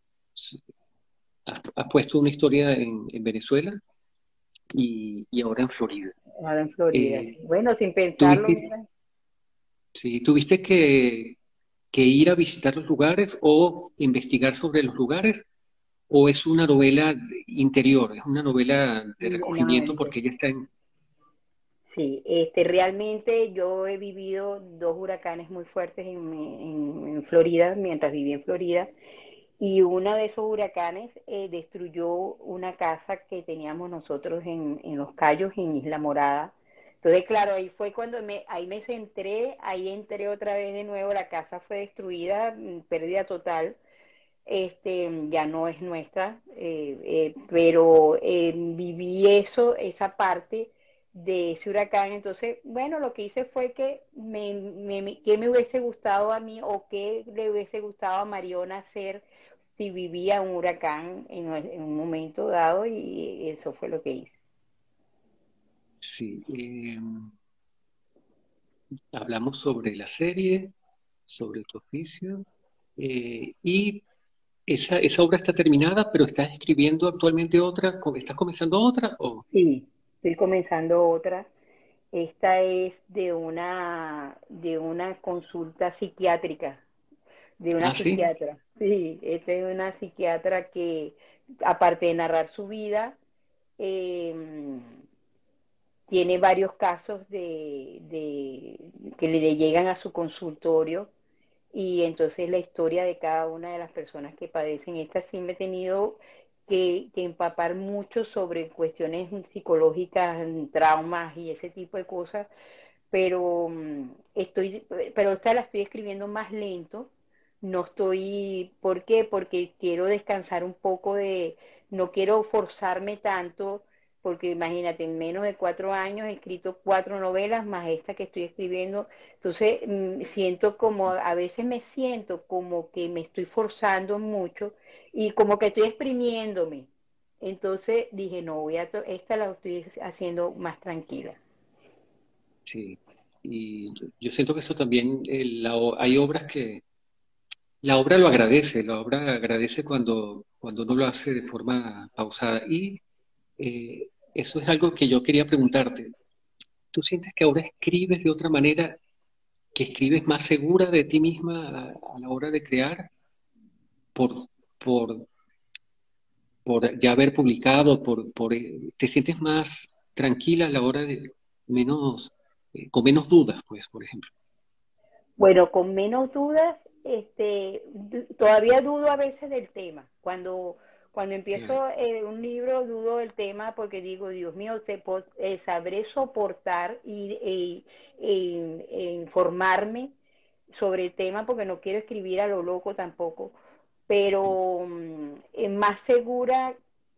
has puesto una historia en Venezuela y ahora en Florida. Ahora en Florida, Eh, sí. Bueno, sin pensarlo, ¿tuviste, mira. sí, tuviste que ir a visitar los lugares o investigar sobre los lugares? ¿O es una novela interior, es una novela de No, recogimiento porque ella está en... sí, realmente yo he vivido dos huracanes muy fuertes en Florida, mientras viví en Florida, y uno de esos huracanes destruyó una casa que teníamos nosotros en Los Cayos, en Isla Morada. Entonces, claro, ahí fue cuando ahí me centré, ahí entré otra vez de nuevo, la casa fue destruida, pérdida total, ya no es nuestra, pero viví eso, esa parte de ese huracán. Entonces, bueno, lo que hice fue que qué me hubiese gustado a mí o qué le hubiese gustado a Mariona hacer si vivía un huracán en un momento dado y eso fue lo que hice. Sí, hablamos sobre la serie, sobre tu oficio, y esa obra está terminada, pero estás escribiendo actualmente otra, ¿estás comenzando otra? O, Sí, estoy comenzando otra. Esta es de una consulta psiquiátrica. de una Ah, sí. psiquiatra. Sí, esta es una psiquiatra que, aparte de narrar su vida, eh, tiene varios casos que le llegan a su consultorio y entonces la historia de cada una de las personas que padecen esta sí me he tenido que empapar mucho sobre cuestiones psicológicas, traumas y ese tipo de cosas, pero pero esta la estoy escribiendo más lento. No estoy, ¿por qué? Porque quiero descansar un poco no quiero forzarme tanto, porque imagínate, en menos de 4 años he escrito 4 novelas más esta que estoy escribiendo. Entonces, siento como, a veces me siento como que me estoy forzando mucho y como que estoy exprimiéndome. Entonces dije, no, esta la estoy haciendo más tranquila. Sí. Y yo siento que eso también, hay obras que la obra lo agradece, la obra agradece cuando uno lo hace de forma pausada. Y eso es algo que yo quería preguntarte. ¿Tú sientes que ahora escribes de otra manera, que escribes más segura de ti misma a la hora de crear, por, por, por ya haber publicado, te sientes más tranquila a la hora de menos, con menos dudas, pues, por ejemplo? Bueno, con menos dudas, todavía dudo a veces del tema. Cuando Ya, empiezo un libro, dudo del tema porque digo, Dios mío, sabré soportar e informarme sobre el tema porque no quiero escribir a lo loco tampoco, pero más segura,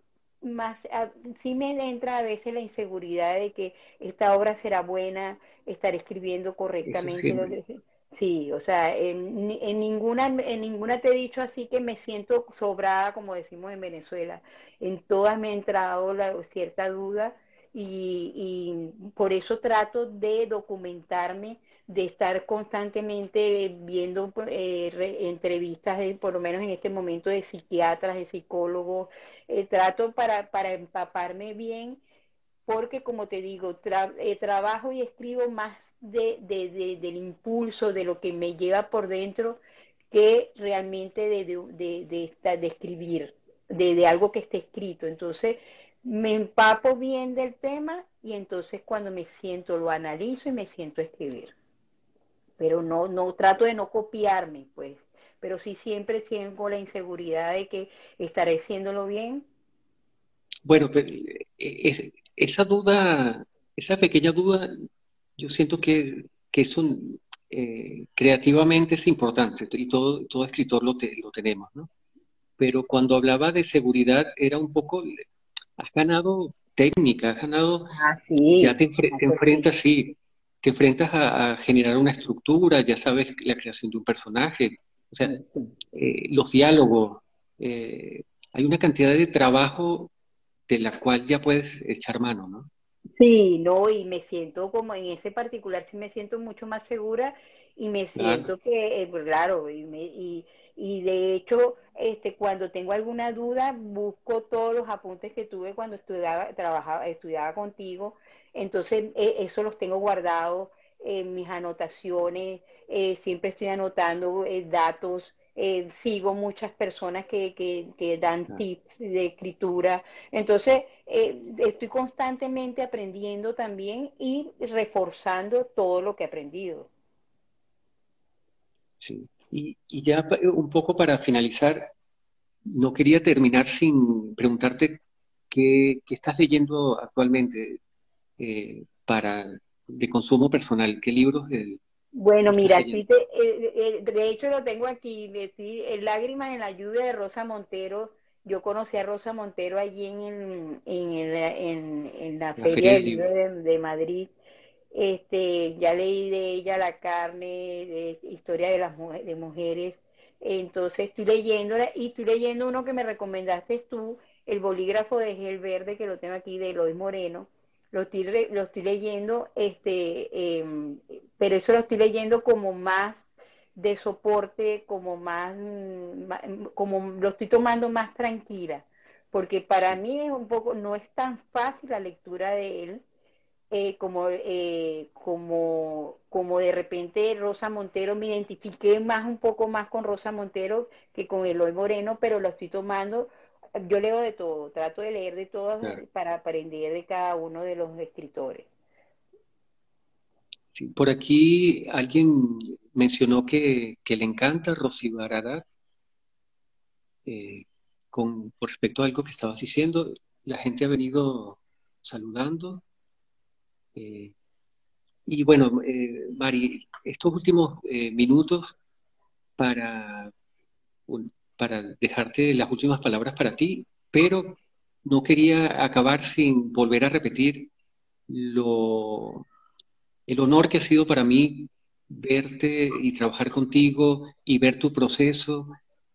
sí me entra a veces la inseguridad de que esta obra será buena, estar escribiendo eso correctamente. siempre. Sí, o sea, en ninguna te he dicho así que me siento sobrada, como decimos en Venezuela. En todas me ha entrado cierta duda y por eso trato de documentarme, de estar constantemente viendo entrevistas, por lo menos en este momento, de psiquiatras, de psicólogos. Trato para empaparme bien, porque como te digo, trabajo y escribo más del impulso, de lo que me lleva por dentro, que realmente de escribir, de algo que esté escrito. Entonces, me empapo bien del tema y entonces cuando me siento lo analizo y me siento a escribir. Pero no trato de no copiarme, pues. Pero sí siempre tengo la inseguridad de que estaré haciéndolo bien. Bueno, esa duda, esa pequeña duda, yo siento que eso creativamente es importante y todo escritor lo tenemos, ¿no? Pero cuando hablaba de seguridad era un poco, has ganado técnica, has ganado, Ah, ya sí, te eso sí. enfrentas, sí, te enfrentas a generar una estructura, ya sabes la creación de un personaje, o sea, los diálogos, hay una cantidad de trabajo de la cual ya puedes echar mano, ¿no? Sí, no, y me siento como en ese particular, sí me siento mucho más segura y me Claro. siento que, pues, claro, y de hecho, cuando tengo alguna duda, busco todos los apuntes que tuve cuando estudiaba contigo, entonces eso los tengo guardados en mis anotaciones, siempre estoy anotando datos, sigo muchas personas que dan Ah, tips de escritura, entonces, estoy constantemente aprendiendo también y reforzando todo lo que he aprendido. sí. Y ya un poco para finalizar, no quería terminar sin preguntarte qué estás leyendo actualmente de consumo personal. ¿Qué libros Bueno, estás mira, sí leyendo? de hecho lo tengo aquí, sí, Lágrimas en la lluvia de Rosa Montero. Yo conocí a Rosa Montero allí en la La Feria Feria del del Libro Libro. de Madrid. Ya leí de ella La carne, de historia de mujeres. Entonces estoy leyéndola y estoy leyendo uno que me recomendaste tú, El bolígrafo de Gel Verde, que lo tengo aquí, de Eloy Moreno. Lo estoy leyendo, pero eso lo estoy leyendo como más de soporte, como más, como lo estoy tomando más tranquila, porque para Sí, mí es un poco, no es tan fácil la lectura de él, como de repente Rosa Montero, me identifiqué más un poco más con Rosa Montero que con Eloy Moreno, pero lo estoy tomando. Yo leo de todo, trato de leer de todo Claro. para aprender de cada uno de los escritores. Sí, por aquí alguien mencionó que le encanta Rosy Baradat, con respecto a algo que estabas diciendo. La gente ha venido saludando. eh, y bueno, Mari, estos últimos minutos para, para dejarte las últimas palabras para ti, pero no quería acabar sin volver a repetir lo, el honor que ha sido para mí verte y trabajar contigo y ver tu proceso.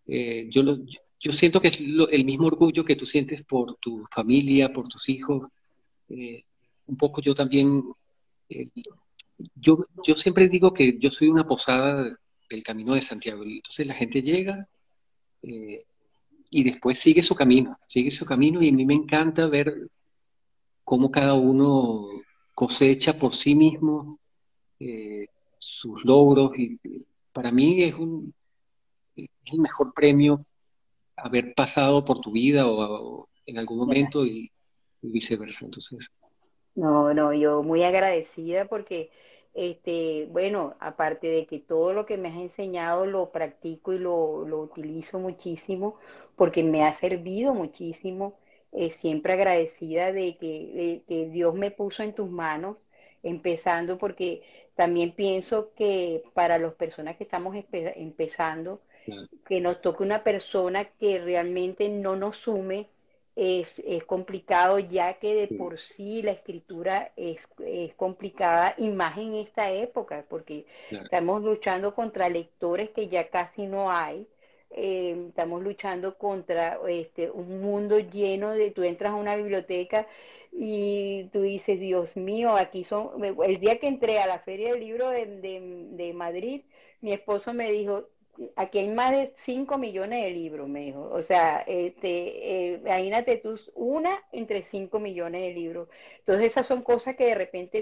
Yo siento que es el mismo orgullo que tú sientes por tu familia, por tus hijos. eh, un poco yo también, eh, yo siempre digo que yo soy una posada del Camino de Santiago. Y entonces la gente llega eh, y después sigue su camino y a mí me encanta ver cómo cada uno cosecha por sí mismo eh, sus logros y para mí es el mejor premio haber pasado por tu vida o en algún momento y viceversa. Entonces, No, no, yo muy agradecida porque, bueno, aparte de que todo lo que me has enseñado lo practico y lo utilizo muchísimo porque me ha servido muchísimo, siempre agradecida de que Dios me puso en tus manos, empezando porque también pienso que para las personas que estamos empezando, claro, que nos toque una persona que realmente no nos sume es complicado, ya que de sí, por sí la escritura es complicada, y más en esta época, porque claro, estamos luchando contra lectores que ya casi no hay. Estamos luchando contra un mundo lleno de, tú entras a una biblioteca y tú dices, Dios mío, aquí son, el día que entré a la Feria del Libro de Madrid, mi esposo me dijo, aquí hay más de 5 millones de libros, me dijo. O sea, imagínate tú, una entre 5 millones de libros. Entonces esas son cosas que de repente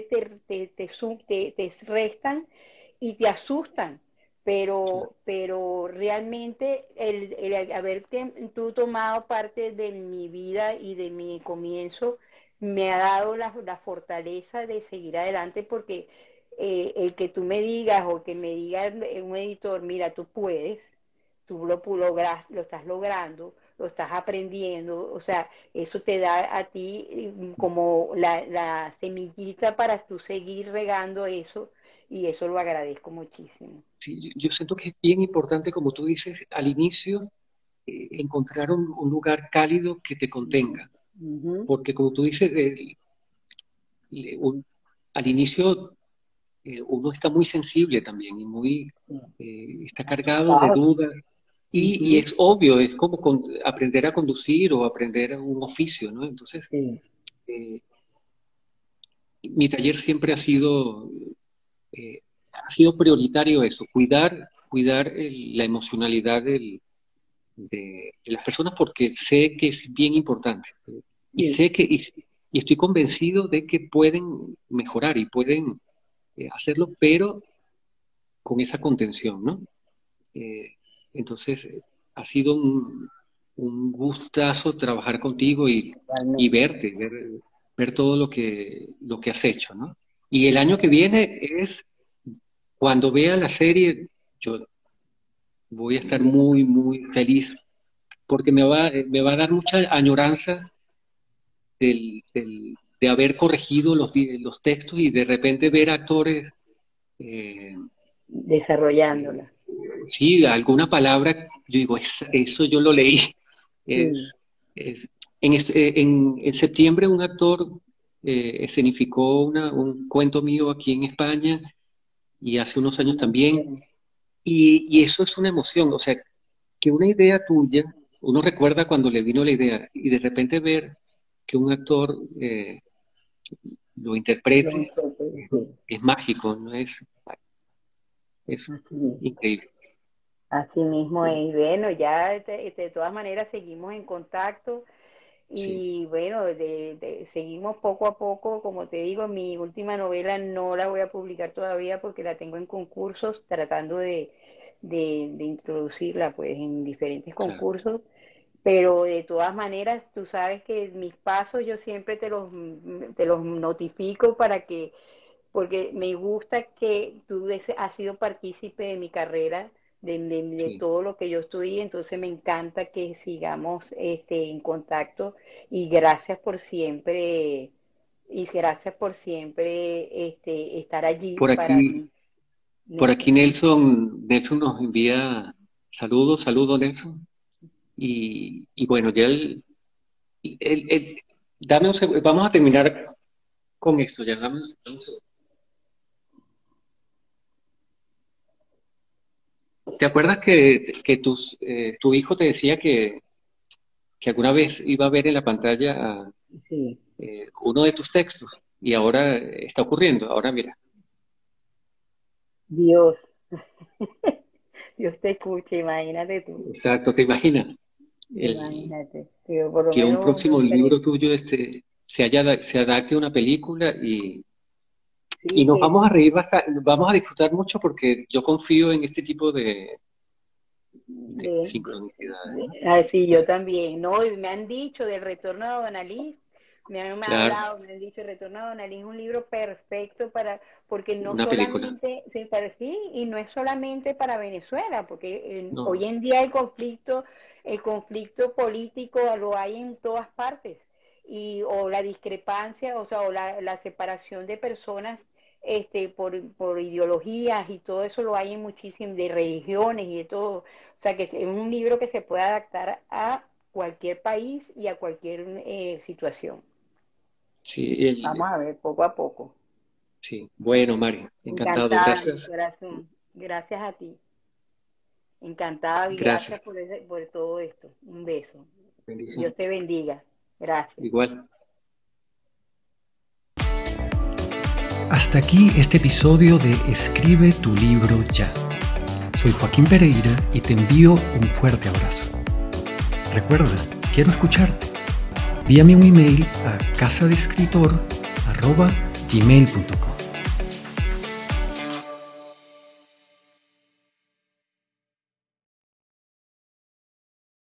te restan y te asustan. claro. Pero realmente el haberte tú tomado parte de mi vida y de mi comienzo me ha dado la fortaleza de seguir adelante porque el que tú me digas o que me diga un editor, mira, tú puedes, tú logras, lo estás logrando, lo estás aprendiendo, o sea, eso te da a ti como la semillita para tú seguir regando eso y eso lo agradezco muchísimo. Sí, yo siento que es bien importante, como tú dices, al inicio, encontrar un lugar cálido que te contenga, Ujú. porque como tú dices, le- un- al inicio uno está muy sensible también y muy está cargado de Asustado. dudas y Ujú. es obvio, es como aprender a conducir o aprender un oficio, ¿no? Entonces, Sí. eh, mi taller siempre ha sido prioritario eso, cuidar la emocionalidad de las personas porque sé que es bien importante y Sí. sé y estoy convencido de que pueden mejorar y pueden hacerlo, pero con esa contención, ¿no? Eh, entonces, ha sido un gustazo trabajar contigo y Igualmente. verte, ver todo lo que has hecho, ¿no? Y el año que viene es, cuando vea la serie, yo voy a estar muy, muy feliz porque me va a dar mucha añoranza de haber corregido los textos y de repente ver actores eh, eh, Desarrollándola. sí, alguna palabra, yo digo, eso yo lo leí. Sí. Es, en septiembre un actor escenificó un cuento mío aquí en España y hace unos años Muy también, bien. y eso es una emoción, o sea, que una idea tuya, uno recuerda cuando le vino la idea y de repente ver que un actor lo Lo interprete interpreto, sí. es mágico, ¿no? Es Así, increíble. así mismo es. Bueno, ya de todas maneras seguimos en contacto. Sí, Y bueno, seguimos poco a poco, como te digo, mi última novela no la voy a publicar todavía porque la tengo en concursos, tratando de introducirla pues en diferentes claro. concursos, pero de todas maneras tú sabes que mis pasos yo siempre te los notifico para que, porque me gusta que has sido partícipe de mi carrera, de Sí. todo lo que yo estudié, entonces me encanta que sigamos en contacto y gracias por siempre, estar allí Por para aquí, mí, por Nelson. aquí Nelson nos envía saludos, saludos Nelson. Y bueno, ya dame un segundo, vamos a terminar con esto, ya dame un segundo. ¿Te acuerdas que tu hijo te decía que alguna vez iba a ver en la pantalla Sí, uno de tus textos? Y ahora está ocurriendo, ahora mira. Dios, Dios te escuche, imagínate tú, Exacto, ¿te imaginas? El, imagínate, pero por lo que un menos me próximo gustaría, libro tuyo se adapte a una película y sí, nos que vamos a reír bastante, vamos a disfrutar mucho porque yo confío en este tipo de sincronicidades, ¿no? sí, yo Entonces, también, ¿no? Y me han dicho del retorno de Don Alice, me han claro, hablado, me han dicho el retorno de Don Alice es un libro perfecto para, porque no una película, solamente, sí, para sí, y no es solamente para Venezuela, porque hoy no, en día el conflicto político lo hay en todas partes, o la discrepancia, o sea, la separación de personas por ideologías y todo eso lo hay en muchísimas, de religiones y de todo. O sea, que es un libro que se puede adaptar a cualquier país y a cualquier situación. sí, Vamos a ver, poco a poco. sí. Bueno, Mario, encantado, Encantada, mi gracias, corazón. Gracias a ti. Encantada y gracias, gracias por todo esto. Un beso. bendición, Dios te bendiga. Gracias. igual. Hasta aquí este episodio de Escribe tu libro ya. Soy Joaquín Pereira y te envío un fuerte abrazo. Recuerda, quiero escucharte. Envíame un email a casadescritor@gmail.com.